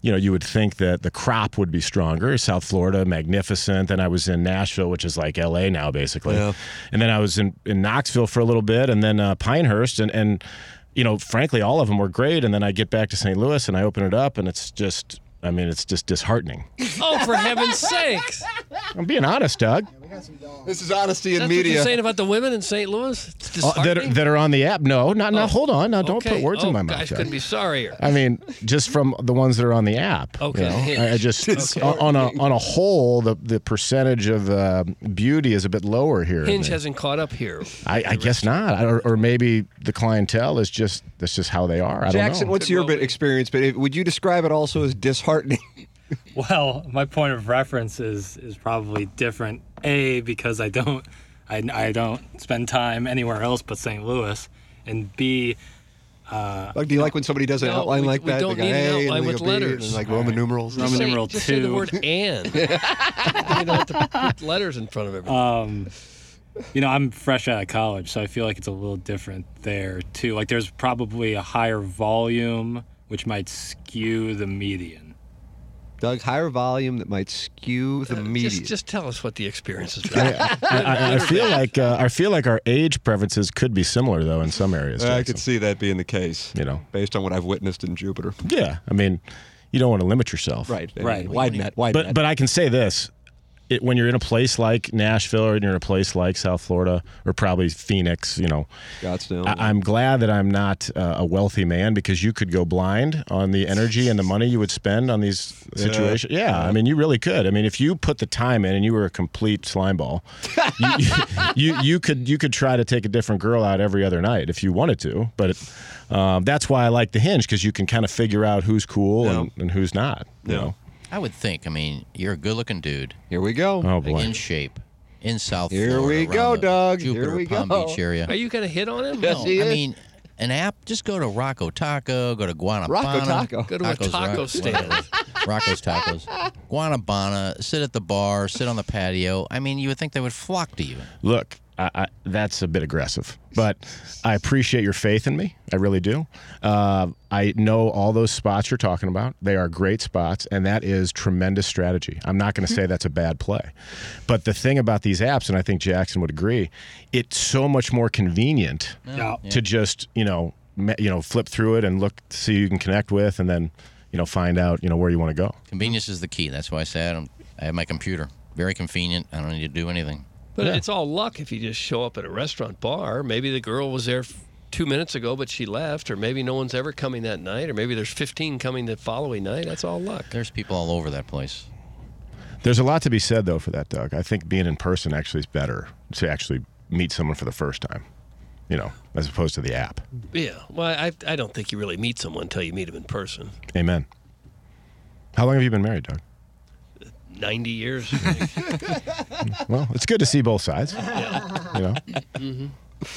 [SPEAKER 8] you know, you would think that the crop would be stronger. South Florida, magnificent. Then I was in Nashville, which is like L A now, basically.
[SPEAKER 5] Yeah.
[SPEAKER 8] And then I was in, in Knoxville for a little bit, and then uh, Pinehurst, and, and, you know, frankly, all of them were great. And then I get back to Saint Louis, and I open it up, and it's just, I mean, it's just disheartening.
[SPEAKER 6] Oh, for heaven's sakes.
[SPEAKER 8] I'm being honest, Doug.
[SPEAKER 5] This is honesty in
[SPEAKER 6] That's
[SPEAKER 5] media.
[SPEAKER 6] what you're saying about the women in Saint Louis? It's
[SPEAKER 8] Uh, that, are,
[SPEAKER 6] disheartening?
[SPEAKER 8] that are on the app. No, not,
[SPEAKER 6] Oh.
[SPEAKER 8] not, hold on. Now, don't
[SPEAKER 6] Okay.
[SPEAKER 8] put words
[SPEAKER 6] oh,
[SPEAKER 8] in my mouth.
[SPEAKER 6] gosh,
[SPEAKER 8] Doug.
[SPEAKER 6] couldn't be sorrier.
[SPEAKER 8] I mean, just from the ones that are on the app.
[SPEAKER 6] Okay.
[SPEAKER 8] You know? I, I just
[SPEAKER 6] Okay.
[SPEAKER 8] on a on a whole, the the percentage of uh, beauty is a bit lower here.
[SPEAKER 6] Hinge
[SPEAKER 8] than-
[SPEAKER 6] hasn't caught up here.
[SPEAKER 8] I, I guess not, or, or maybe the clientele is just that's just how they are. I
[SPEAKER 5] Jackson,
[SPEAKER 8] don't know.
[SPEAKER 5] what's your bit experience? But if- would you describe it also as disheartening?
[SPEAKER 10] Well, my point of reference is is probably different. A, because I don't I, I don't spend time anywhere else but Saint Louis, and B, uh,
[SPEAKER 5] Like, do you like when somebody does an
[SPEAKER 6] No,
[SPEAKER 5] outline
[SPEAKER 6] we-
[SPEAKER 5] like
[SPEAKER 6] we
[SPEAKER 5] that?
[SPEAKER 6] don't
[SPEAKER 5] They go,
[SPEAKER 6] need an
[SPEAKER 5] "Hey," and
[SPEAKER 6] outline
[SPEAKER 5] they
[SPEAKER 6] with
[SPEAKER 5] go, "B,"
[SPEAKER 6] letters.
[SPEAKER 5] and like Roman numerals.
[SPEAKER 10] Roman
[SPEAKER 6] Just say-
[SPEAKER 10] numeral
[SPEAKER 6] just
[SPEAKER 10] two.
[SPEAKER 6] say the word "and." You don't have to put letters in front of everything.
[SPEAKER 10] Um, you know, I'm fresh out of college, so I feel like it's a little different there too. Like, there's probably a higher volume, which might skew the median.
[SPEAKER 5] Doug, higher volume that might skew the media.
[SPEAKER 6] just, just tell us what the experience has been.
[SPEAKER 8] I, I, I feel like uh, I feel like our age preferences could be similar though in some areas.
[SPEAKER 5] I
[SPEAKER 8] Jackson.
[SPEAKER 5] could see that being the case.
[SPEAKER 8] You know,
[SPEAKER 5] based on what I've witnessed in Jupiter.
[SPEAKER 8] Yeah, I mean, you don't want to limit yourself.
[SPEAKER 5] Right.
[SPEAKER 10] Right.
[SPEAKER 5] Wide net. Wide
[SPEAKER 8] But
[SPEAKER 5] net.
[SPEAKER 8] but I can say this. It, when you're in a place like Nashville or you're in a place like South Florida or probably Phoenix, you know,
[SPEAKER 5] Scottsdale.
[SPEAKER 8] I, I'm glad that I'm not uh, a wealthy man because you could go blind on the energy and the money you would spend on these situations. Yeah, yeah, I mean, you really could. I mean, if you put the time in and you were a complete slimeball, you, you you could you could try to take a different girl out every other night if you wanted to. But it, um, that's why I like the Hinge because you can kind of figure out who's cool
[SPEAKER 5] Yeah.
[SPEAKER 8] and, and who's not. You
[SPEAKER 5] Yeah.
[SPEAKER 8] know.
[SPEAKER 9] I would think. I mean, you're a good-looking dude.
[SPEAKER 5] Here we go.
[SPEAKER 8] Oh boy.
[SPEAKER 9] In shape, in South
[SPEAKER 5] Here
[SPEAKER 9] Florida.
[SPEAKER 5] we
[SPEAKER 9] around
[SPEAKER 5] go,
[SPEAKER 9] the
[SPEAKER 5] Doug.
[SPEAKER 9] Jupiter,
[SPEAKER 5] Here we
[SPEAKER 9] Palm
[SPEAKER 5] go.
[SPEAKER 9] Beach area.
[SPEAKER 6] Are you going to hit on him?
[SPEAKER 5] Yes,
[SPEAKER 9] No,
[SPEAKER 5] he
[SPEAKER 9] I
[SPEAKER 5] is.
[SPEAKER 9] mean, an app. Just go to Rocco Taco. Go to Guanabana.
[SPEAKER 5] Rocco Taco.
[SPEAKER 6] Go to a
[SPEAKER 9] Tacos,
[SPEAKER 6] taco
[SPEAKER 9] Rock-
[SPEAKER 6] stand.
[SPEAKER 9] Rocco's Tacos. Guanabana. Sit at the bar. Sit on the patio. I mean, you would think they would flock to you.
[SPEAKER 8] Look, I, I, that's a bit aggressive, but I appreciate your faith in me. I really do. Uh, I know all those spots you're talking about. They are great spots, and that is tremendous strategy. I'm not going to say that's a bad play. But the thing about these apps, and I think Jackson would agree, it's so much more convenient
[SPEAKER 10] Yeah.
[SPEAKER 8] to just, you know, me, you know, flip through it and look, see who you can connect with, and then, you know, find out, you know, where you want to go.
[SPEAKER 9] Convenience is the key. That's why I say I, don't, I have my computer. Very convenient. I don't need to do anything.
[SPEAKER 6] But
[SPEAKER 8] Yeah.
[SPEAKER 6] it's all luck if you just show up at a restaurant bar. Maybe the girl was there f- two minutes ago, but she left, or maybe no one's ever coming that night, or maybe there's fifteen coming the following night. That's all luck.
[SPEAKER 9] There's people all over that place.
[SPEAKER 8] There's a lot to be said, though, for that, Doug. I think being in person actually is better to actually meet someone for the first time, you know, as opposed to the app.
[SPEAKER 6] Yeah. Well, I I don't think you really meet someone until you meet them in person.
[SPEAKER 8] Amen. How long have you been married, Doug?
[SPEAKER 6] ninety years.
[SPEAKER 8] Well, it's good to see both sides. You know.
[SPEAKER 6] Mm-hmm.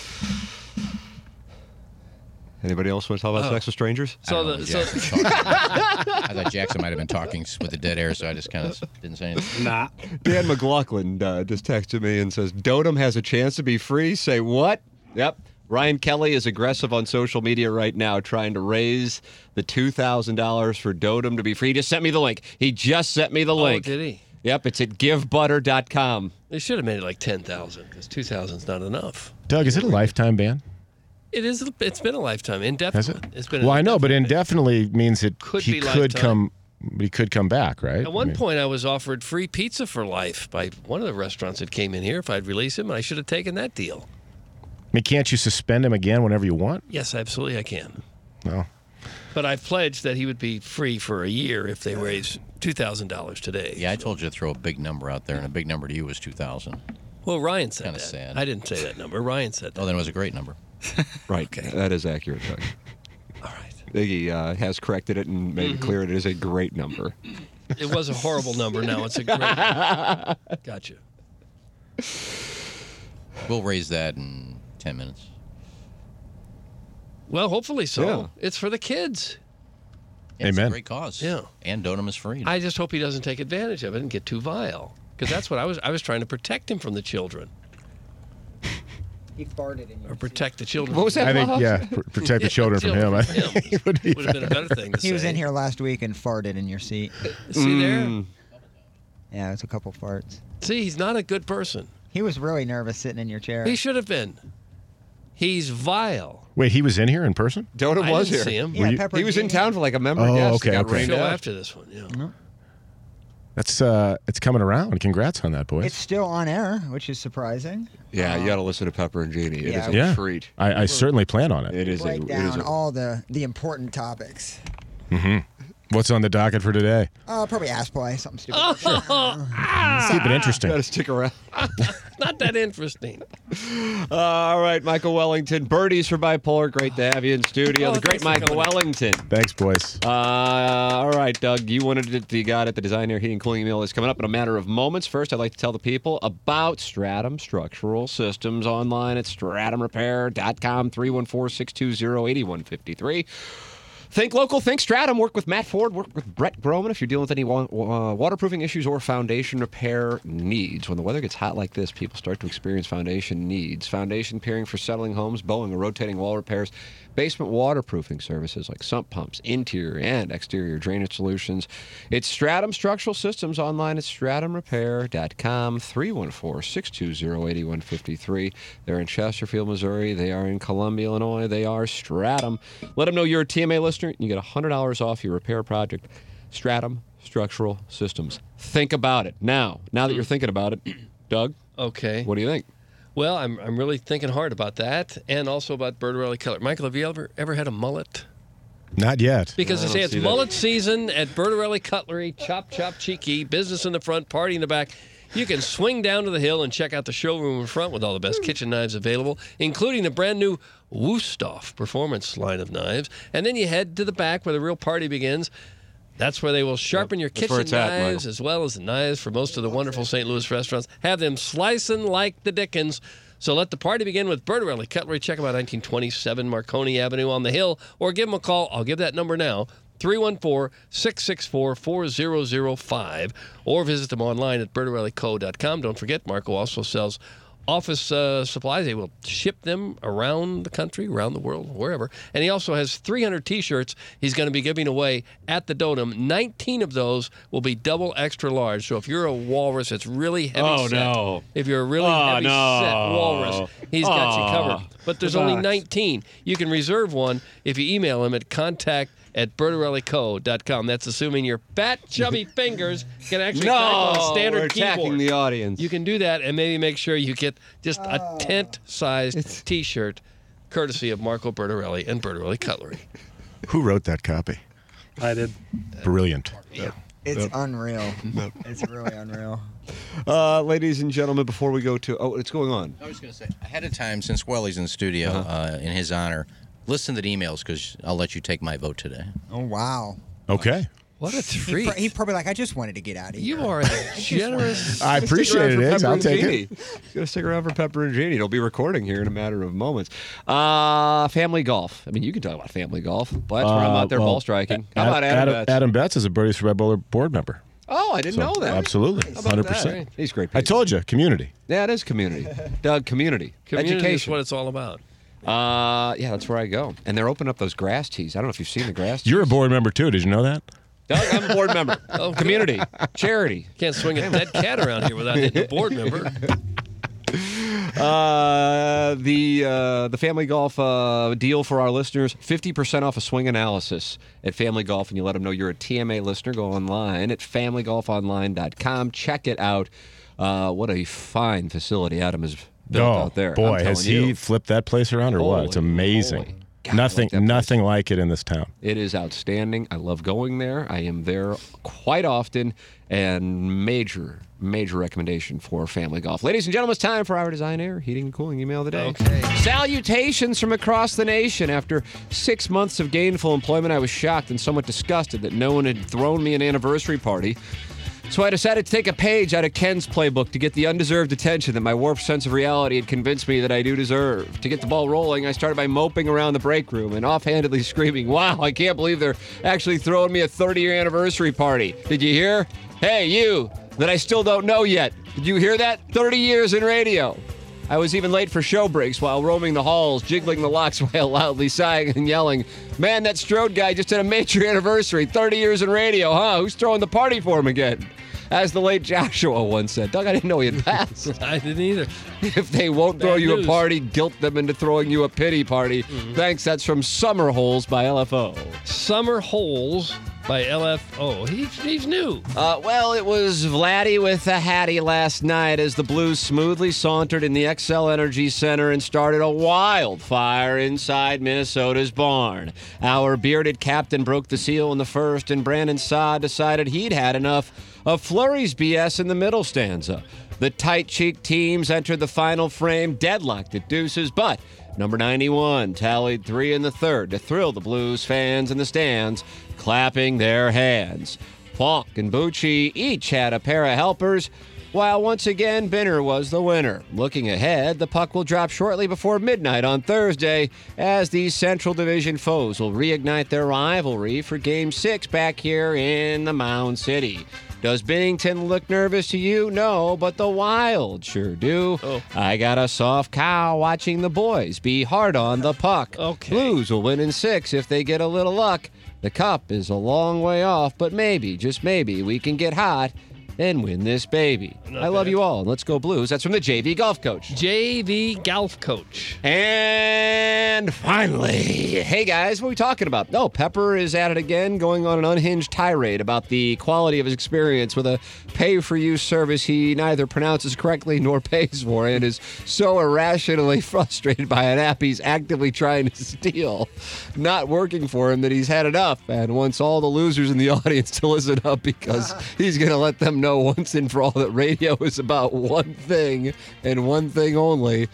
[SPEAKER 5] Anybody else want to talk about
[SPEAKER 6] Oh.
[SPEAKER 5] sex with strangers?
[SPEAKER 6] So
[SPEAKER 9] I don't know
[SPEAKER 6] the
[SPEAKER 9] if
[SPEAKER 6] so
[SPEAKER 9] Jackson was talking. I thought Jackson might have been talking with the dead air, so I just kind of didn't say anything.
[SPEAKER 10] Nah.
[SPEAKER 5] Dan McLaughlin uh, just texted me and says, Dotem has a chance to be free. Say what? Yep. Ryan Kelly is aggressive on social media right now trying to raise the two thousand dollars for Dotem to be free. He just sent me the link. He just sent me the
[SPEAKER 6] oh,
[SPEAKER 5] link.
[SPEAKER 6] did he?
[SPEAKER 5] Yep, it's at give butter dot com.
[SPEAKER 6] They should have made it like ten thousand because two thousand is not enough.
[SPEAKER 8] Doug, is it a lifetime ban?
[SPEAKER 6] It is. It's been a lifetime,
[SPEAKER 8] Has
[SPEAKER 6] indefinite.
[SPEAKER 8] it?
[SPEAKER 6] It's been.
[SPEAKER 8] Well, I know, but
[SPEAKER 6] indefinite.
[SPEAKER 8] indefinitely means it
[SPEAKER 6] Could
[SPEAKER 8] he
[SPEAKER 6] be
[SPEAKER 8] could
[SPEAKER 6] lifetime.
[SPEAKER 8] come. He could come back, right?
[SPEAKER 6] At one
[SPEAKER 8] I mean,
[SPEAKER 6] point, I was offered free pizza for life by one of the restaurants that came in here if I'd release him, and I should have taken that deal.
[SPEAKER 8] I mean, can't you suspend him again whenever you want?
[SPEAKER 6] Yes, absolutely, I can.
[SPEAKER 8] No.
[SPEAKER 6] But I pledged that he would be free for a year if they raise two thousand dollars today.
[SPEAKER 9] Yeah, I told you to throw a big number out there, and a big number to you was two thousand.
[SPEAKER 6] Well, Ryan said
[SPEAKER 9] Kinda
[SPEAKER 6] that.
[SPEAKER 9] sad.
[SPEAKER 6] I didn't say that number. Ryan said that.
[SPEAKER 9] Oh, then it was a great number.
[SPEAKER 5] Right.
[SPEAKER 6] Okay.
[SPEAKER 5] That is accurate, Doug.
[SPEAKER 6] All right.
[SPEAKER 5] Iggy uh, has corrected it and made it clear it is a great number.
[SPEAKER 6] It was a horrible number. Now it's a great number. Gotcha.
[SPEAKER 9] We'll raise that in ten minutes.
[SPEAKER 6] Well, hopefully so.
[SPEAKER 5] Yeah.
[SPEAKER 6] It's for the kids.
[SPEAKER 9] Yeah, It's a
[SPEAKER 8] Amen.
[SPEAKER 9] great cause.
[SPEAKER 6] Yeah.
[SPEAKER 9] And Dotem is free.
[SPEAKER 6] I just hope he doesn't take advantage of it and get too vile. Because that's what I was I was trying to protect him from the children.
[SPEAKER 7] He farted in your
[SPEAKER 6] Or protect the children.
[SPEAKER 5] What was that?
[SPEAKER 8] I think,
[SPEAKER 5] Bob?
[SPEAKER 8] yeah, pr- protect the children from him. I think it would be
[SPEAKER 6] Would have been a better thing to
[SPEAKER 7] He
[SPEAKER 6] say.
[SPEAKER 7] was in here last week and farted in your seat.
[SPEAKER 6] See there?
[SPEAKER 5] Mm.
[SPEAKER 7] Yeah, it's a couple farts.
[SPEAKER 6] See, he's not a good person.
[SPEAKER 7] He was really nervous sitting in your chair.
[SPEAKER 6] He should have been. He's vile.
[SPEAKER 8] Wait, he was in here in person?
[SPEAKER 5] Doda
[SPEAKER 6] I
[SPEAKER 5] was
[SPEAKER 6] didn't
[SPEAKER 5] here.
[SPEAKER 6] see him.
[SPEAKER 7] Yeah,
[SPEAKER 8] you-
[SPEAKER 7] Pepper
[SPEAKER 5] He was in
[SPEAKER 7] Genie.
[SPEAKER 5] town for like a member
[SPEAKER 8] Oh,
[SPEAKER 5] guest.
[SPEAKER 8] okay,
[SPEAKER 5] Got
[SPEAKER 8] okay.
[SPEAKER 5] rained
[SPEAKER 6] Show
[SPEAKER 5] out.
[SPEAKER 6] after this one, yeah.
[SPEAKER 8] That's uh, it's coming around. Congrats on that, boys.
[SPEAKER 7] It's still on air, which is surprising.
[SPEAKER 5] Yeah, you got to listen to Pepper and Jeannie. It
[SPEAKER 7] Yeah.
[SPEAKER 5] is a
[SPEAKER 8] yeah,
[SPEAKER 5] treat.
[SPEAKER 8] I, I certainly plan on it.
[SPEAKER 5] It is. A,
[SPEAKER 7] Break
[SPEAKER 5] it is
[SPEAKER 7] down
[SPEAKER 5] a,
[SPEAKER 7] all the, the important topics.
[SPEAKER 8] What's on the docket for today?
[SPEAKER 7] Uh, probably ass play, something stupid.
[SPEAKER 8] Let's keep it interesting.
[SPEAKER 5] Got to stick around.
[SPEAKER 6] Not that interesting.
[SPEAKER 5] Uh, all right, Michael Wellington. Birdies for Bipolar. Great to have you in studio.
[SPEAKER 6] Oh,
[SPEAKER 5] the great
[SPEAKER 6] thanks for
[SPEAKER 5] Michael
[SPEAKER 6] coming in.
[SPEAKER 5] Wellington.
[SPEAKER 8] Thanks, boys.
[SPEAKER 5] Uh, all right, Doug, you wanted it, you got it. The Design Air Heating and Cooling email is coming up in a matter of moments. First, I'd like to tell the people about Stratum Structural Systems online at stratum repair dot com, three one four, six two zero, eight one five three. Think local, think Stratum. Work with Matt Ford, work with Brett Groman if you're dealing with any wa- uh, waterproofing issues or foundation repair needs. When the weather gets hot like this, people start to experience foundation needs. Foundation peering for settling homes, bowing or rotating wall repairs, basement waterproofing services like sump pumps, interior and exterior drainage solutions. It's Stratum Structural Systems online at stratum repair dot com, three one four, six two zero, eight one five three. They're in Chesterfield, Missouri. They are in Columbia, Illinois. They are Stratum. Let them know you're a T M A listener. You get one hundred dollars off your repair project. Stratum Structural Systems. Think about it. Now, now that you're thinking about it, Doug,
[SPEAKER 6] Okay.
[SPEAKER 5] what do you think?
[SPEAKER 6] Well, I'm I'm really thinking hard about that, and also about Bertarelli Cutlery. Michael, have you ever ever had a mullet?
[SPEAKER 8] Not yet.
[SPEAKER 6] Because
[SPEAKER 5] I
[SPEAKER 6] they say
[SPEAKER 5] don't
[SPEAKER 6] it's
[SPEAKER 5] see that.
[SPEAKER 6] mullet season at Bertarelli Cutlery. Chop, chop, cheeky. Business in the front, party in the back. You can swing down to the hill and check out the showroom in front with all the best kitchen knives available, including the brand new Wusthof Performance line of knives. And then you head to the back where the real party begins. That's where they will sharpen your
[SPEAKER 5] That's where
[SPEAKER 6] kitchen
[SPEAKER 5] it's at,
[SPEAKER 6] knives
[SPEAKER 5] Michael.
[SPEAKER 6] as well as the knives for most of the wonderful Saint Louis restaurants. Have them slicing like the Dickens. So let the party begin with Bertarelli Cutlery. Check them out, nineteen twenty-seven Marconi Avenue on the Hill, or give them a call. I'll give that number now, three one four, six six four, four zero zero five, or visit them online at bertarelli co dot com. Don't forget, Marco also sells office uh, supplies. They will ship them around the country, around the world, wherever. And he also has three hundred T-shirts he's going to be giving away at the Dotem. nineteen of those will be double extra large. So if you're a walrus that's really heavy
[SPEAKER 5] Oh,
[SPEAKER 6] set,
[SPEAKER 5] no.
[SPEAKER 6] if you're a really
[SPEAKER 5] Oh,
[SPEAKER 6] heavy
[SPEAKER 5] no.
[SPEAKER 6] set walrus, he's got you
[SPEAKER 5] Oh.
[SPEAKER 6] covered. But there's only nineteen. You can reserve one if you email him at contact at bertarelli co dot com. That's assuming your fat, chubby fingers can actually type on a standard
[SPEAKER 5] we're attacking
[SPEAKER 6] keyboard.
[SPEAKER 5] the audience.
[SPEAKER 6] You can do that and maybe make sure you get just a tent-sized T-shirt, courtesy of Marco Bertarelli and Bertarelli Cutlery.
[SPEAKER 8] Who wrote that copy?
[SPEAKER 10] I did.
[SPEAKER 8] Brilliant.
[SPEAKER 7] It's unreal. It's really unreal.
[SPEAKER 5] Uh, ladies and gentlemen, before we go to... Oh, what's going on?
[SPEAKER 9] I was going to say, ahead of time, since Welly's in the studio, uh in his honor, listen to the emails because I'll let you take my vote today.
[SPEAKER 7] Oh, wow.
[SPEAKER 8] Okay.
[SPEAKER 6] What a
[SPEAKER 7] He
[SPEAKER 6] treat.
[SPEAKER 7] pr- He's probably like, I just wanted to get out of here.
[SPEAKER 6] You are a generous...
[SPEAKER 8] I appreciate it, Iggs. I'll take it.
[SPEAKER 5] He's going to stick around for Pepper and Jeannie. It'll be recording here in a matter of moments. Uh, family golf. I mean, you can talk about family golf. Well, that's where I'm
[SPEAKER 8] Uh,
[SPEAKER 5] out there
[SPEAKER 8] well,
[SPEAKER 5] ball striking. How
[SPEAKER 8] Ad-
[SPEAKER 5] about Adam,
[SPEAKER 8] Adam
[SPEAKER 5] Betts?
[SPEAKER 8] Adam Betts is a Birdies for Bipolar board member.
[SPEAKER 5] Oh, I didn't
[SPEAKER 8] So,
[SPEAKER 5] know that.
[SPEAKER 8] Absolutely.
[SPEAKER 5] How about
[SPEAKER 8] one hundred
[SPEAKER 5] that?
[SPEAKER 8] percent.
[SPEAKER 5] He's great.
[SPEAKER 8] I told you, community.
[SPEAKER 5] Yeah, it is community. Doug, community.
[SPEAKER 6] Community is
[SPEAKER 5] Education.
[SPEAKER 6] what it's all about.
[SPEAKER 5] Uh, yeah, that's where I go. And they're opening up those grass tees. I don't know if you've seen the grass tees.
[SPEAKER 8] You're a board member too. Did you know that?
[SPEAKER 5] Doug, I'm a board member.
[SPEAKER 6] Oh,
[SPEAKER 5] Community. Charity.
[SPEAKER 6] Can't swing a dead cat around here without hitting a board member.
[SPEAKER 5] Uh, the uh, the Family Golf uh, deal for our listeners, fifty percent off a swing analysis at Family Golf, and you let them know you're a T M A listener. Go online at family golf online dot com. Check it out. Uh, what a fine facility Adam has built
[SPEAKER 8] oh,
[SPEAKER 5] out there.
[SPEAKER 8] boy,
[SPEAKER 5] I'm
[SPEAKER 8] has
[SPEAKER 5] telling
[SPEAKER 8] he
[SPEAKER 5] you.
[SPEAKER 8] flipped that place around or what? It's
[SPEAKER 5] Holy
[SPEAKER 8] amazing.
[SPEAKER 5] moly. God, I
[SPEAKER 8] nothing
[SPEAKER 5] like that place.
[SPEAKER 8] nothing like it in this town.
[SPEAKER 5] It is outstanding. I love going there. I am there quite often, and major, major recommendation for Family Golf. Ladies and gentlemen, it's time for our Design Air Heating and Cooling email of the day.
[SPEAKER 6] Okay.
[SPEAKER 5] Salutations from across the nation. After six months of gainful employment, I was shocked and somewhat disgusted that no one had thrown me an anniversary party. So I decided to take a page out of Ken's playbook to get the undeserved attention that my warped sense of reality had convinced me that I do deserve. To get the ball rolling, I started by moping around the break room and offhandedly screaming, "Wow, I can't believe they're actually throwing me a thirty-year anniversary party. Did you hear? Hey, you, that I still don't know yet. Did you hear that? thirty years in radio." I was even late for show breaks while roaming the halls, jiggling the locks while loudly sighing and yelling, man, that Strode guy just had a major anniversary, thirty years in radio, huh? Who's throwing the party for him again? As the late Joshua once said. Doug, I didn't know he had passed.
[SPEAKER 6] I didn't either.
[SPEAKER 5] If they won't throw
[SPEAKER 6] Bad
[SPEAKER 5] you
[SPEAKER 6] news.
[SPEAKER 5] a party, guilt them into throwing you a pity party.
[SPEAKER 6] Mm-hmm.
[SPEAKER 5] Thanks, that's from Summer Holes by L F O.
[SPEAKER 6] Summer Holes by L F O. He's, he's new.
[SPEAKER 5] Uh, well, it was Vladdy with a Hattie last night as the Blues smoothly sauntered in the Xcel Energy Center and started a wildfire inside Minnesota's barn. Our bearded captain broke the seal in the first, and Brandon Saad decided he'd had enough of Fleury's B S in the middle stanza. The tight-cheeked teams entered the final frame deadlocked at deuces, but number ninety-one tallied three in the third to thrill the Blues fans in the stands, clapping their hands. Falk and Bucci each had a pair of helpers, while once again Binner was the winner. Looking ahead, the puck will drop shortly before midnight on Thursday as these Central Division foes will reignite their rivalry for Game six back here in the Mound City. Does Bennington look nervous to you? No, but the Wild sure do.
[SPEAKER 6] Oh.
[SPEAKER 5] I got a soft cow watching the boys be hard on the puck.
[SPEAKER 6] Okay.
[SPEAKER 5] Blues will win in six if they get a little luck. The cup is a long way off, but maybe, just maybe, we can get hot and win this baby.
[SPEAKER 6] Not
[SPEAKER 5] I love
[SPEAKER 6] bad.
[SPEAKER 5] you all. Let's go Blues. That's from the J V Golf Coach.
[SPEAKER 6] J V Golf Coach.
[SPEAKER 5] And finally, hey guys, what are we talking about? No, Pepper is at it again, going on an unhinged tirade about the quality of his experience with a pay-for-use service he neither pronounces correctly nor pays for, and is so irrationally frustrated by an app he's actively trying to steal, not working for him, that he's had enough and wants all the losers in the audience to listen up because he's going to let them know once and for all that radio is about one thing and one thing only: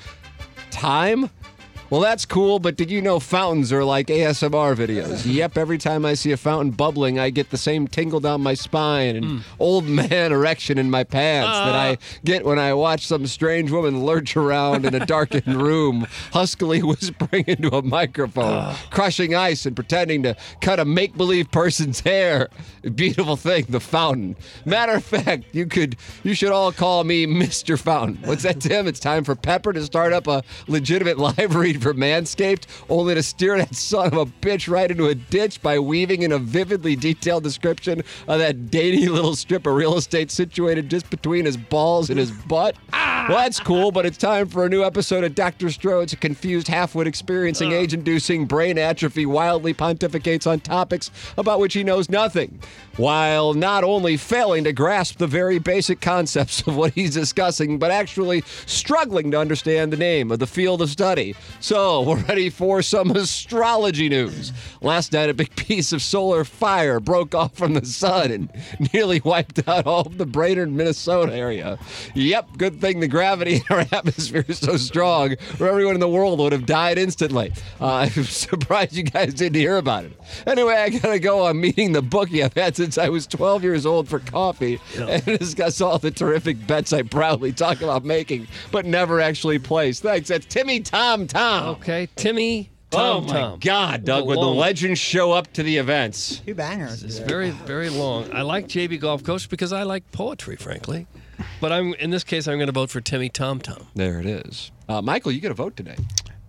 [SPEAKER 5] time. Well, that's cool, but did you know fountains are like A S M R videos? Yep, every time I see a fountain bubbling, I get the same tingle down my spine and
[SPEAKER 6] Mm.
[SPEAKER 5] old man erection in my pants
[SPEAKER 6] Uh.
[SPEAKER 5] that I get when I watch some strange woman lurch around in a darkened room, huskily whispering into a microphone,
[SPEAKER 6] Uh.
[SPEAKER 5] crushing ice and pretending to cut a make-believe person's hair. Beautiful thing, the fountain. Matter of fact, you could, you should all call me Mister Fountain. What's that, Tim? It's time for Pepper to start up a legitimate live read for Manscaped, only to steer that son of a bitch right into a ditch by weaving in a vividly detailed description of that dainty little strip of real estate situated just between his balls and his butt. Well, that's cool, but it's time for a new episode of Doctor Strode's a confused half-wit experiencing age-inducing brain atrophy wildly pontificates on topics about which he knows nothing, while not only failing to grasp the very basic concepts of what he's discussing, but actually struggling to understand the name of the field of study. So, we're ready for some astrology news. Last night, a big piece of solar fire broke off from the sun and nearly wiped out all of the Brainerd, Minnesota area. Yep, good thing the gravity in our atmosphere is so strong, or everyone in the world would have died instantly. Uh, I'm surprised you guys didn't hear about it. Anyway, I gotta go. I'm meeting the bookie I've had since I was twelve years old for coffee and discuss all the terrific bets I proudly talk about making, but never actually place. Thanks. That's Timmy Tom Tom.
[SPEAKER 6] Okay, Timmy Tom
[SPEAKER 5] Oh my
[SPEAKER 6] Tom.
[SPEAKER 5] God, Doug, when the
[SPEAKER 6] Long-
[SPEAKER 5] legends show up to the events.
[SPEAKER 7] Two bangers.
[SPEAKER 6] It's very, very long. I like J V Golf Coach because I like poetry, frankly. But I'm in this case, I'm going to vote for Timmy Tom Tom.
[SPEAKER 5] There it is. Uh, Michael, you get a vote today.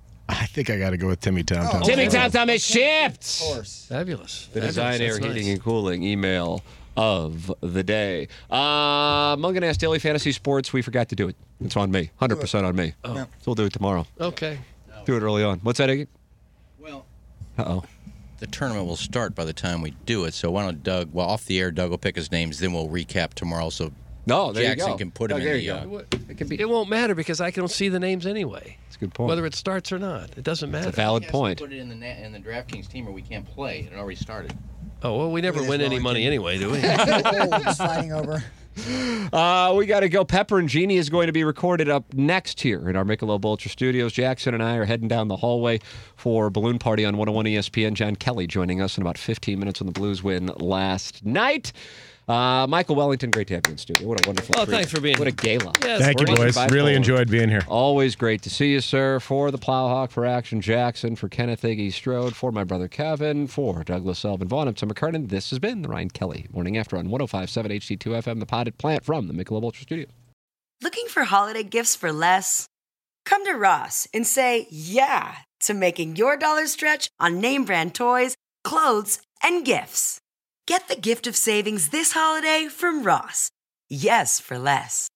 [SPEAKER 8] I think I got to go with Timmy Tom Tom.
[SPEAKER 5] Timmy Tom Tom is shipped.
[SPEAKER 7] Of course.
[SPEAKER 6] Fabulous.
[SPEAKER 5] The
[SPEAKER 6] Fabulous.
[SPEAKER 5] Design Air
[SPEAKER 6] That's
[SPEAKER 5] Heating
[SPEAKER 6] nice.
[SPEAKER 5] and Cooling email of the day. Um, I'm going to ask Daily Fantasy Sports. We forgot to do it. It's on me. one hundred percent on me.
[SPEAKER 6] Oh.
[SPEAKER 5] So we'll do it tomorrow.
[SPEAKER 6] Okay.
[SPEAKER 5] Do it early on. What's that, Iggy?
[SPEAKER 9] Well,
[SPEAKER 5] Uh-oh.
[SPEAKER 9] the tournament will start by the time we do it. So why don't Doug, well, off the air, Doug will pick his names, then we'll recap tomorrow. So
[SPEAKER 5] No, there
[SPEAKER 9] Jackson
[SPEAKER 5] you go.
[SPEAKER 9] can put him
[SPEAKER 5] Oh,
[SPEAKER 9] in
[SPEAKER 5] there
[SPEAKER 9] the.
[SPEAKER 5] you
[SPEAKER 9] Uh,
[SPEAKER 5] go.
[SPEAKER 6] It, can be, it won't matter because I don't see the names anyway.
[SPEAKER 5] That's a good point.
[SPEAKER 6] Whether it starts or not, it doesn't matter.
[SPEAKER 5] It's a valid
[SPEAKER 9] he has to
[SPEAKER 5] point.
[SPEAKER 9] Put it in the na- in the DraftKings team, or we can't play. It already started.
[SPEAKER 6] Oh well, we never
[SPEAKER 7] Look at
[SPEAKER 6] win
[SPEAKER 7] this
[SPEAKER 6] any money
[SPEAKER 7] Wellington.
[SPEAKER 6] anyway, do we?
[SPEAKER 7] Oh, just fighting over.
[SPEAKER 5] Uh, we got to go. Pepper and Jeannie is going to be recorded up next here in our Michelob Ultra Studios. Jackson and I are heading down the hallway for Balloon Party on one oh one E S P N. John Kelly joining us in about fifteen minutes when the Blues win last night. Uh, Michael Wellington, great to have you in studio. What a wonderful
[SPEAKER 6] Oh,
[SPEAKER 5] treat.
[SPEAKER 6] thanks for being
[SPEAKER 5] What a
[SPEAKER 6] here.
[SPEAKER 5] gala.
[SPEAKER 6] Yes,
[SPEAKER 8] Thank you,
[SPEAKER 5] We're
[SPEAKER 8] boys.
[SPEAKER 5] bipolar.
[SPEAKER 8] Really enjoyed being here.
[SPEAKER 5] Always great to see you, sir. For the Plowhawk, for Action Jackson, for Kenneth Iggy Strode, for my brother Kevin, for Douglas Selvin Vaughn, I'm Tim McKernan. This has been the Ryan Kelly Morning After on one oh five point seven H D two F M, the potted plant from the Michelob Ultra Studio.
[SPEAKER 11] Looking for holiday gifts for less? Come to Ross and say yeah to making your dollar stretch on name brand toys, clothes, and gifts. Get the gift of savings this holiday from Ross. Yes for less.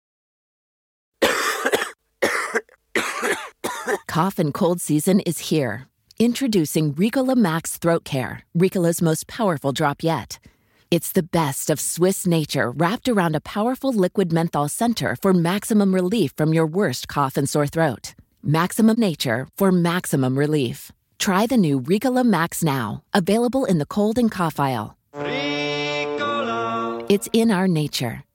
[SPEAKER 12] Cough and cold season is here. Introducing Ricola Max Throat Care, Ricola's most powerful drop yet. It's the best of Swiss nature wrapped around a powerful liquid menthol center for maximum relief from your worst cough and sore throat. Maximum nature for maximum relief. Try the new Ricola Max now, available in the cold and cough aisle. Ricola. It's in our nature.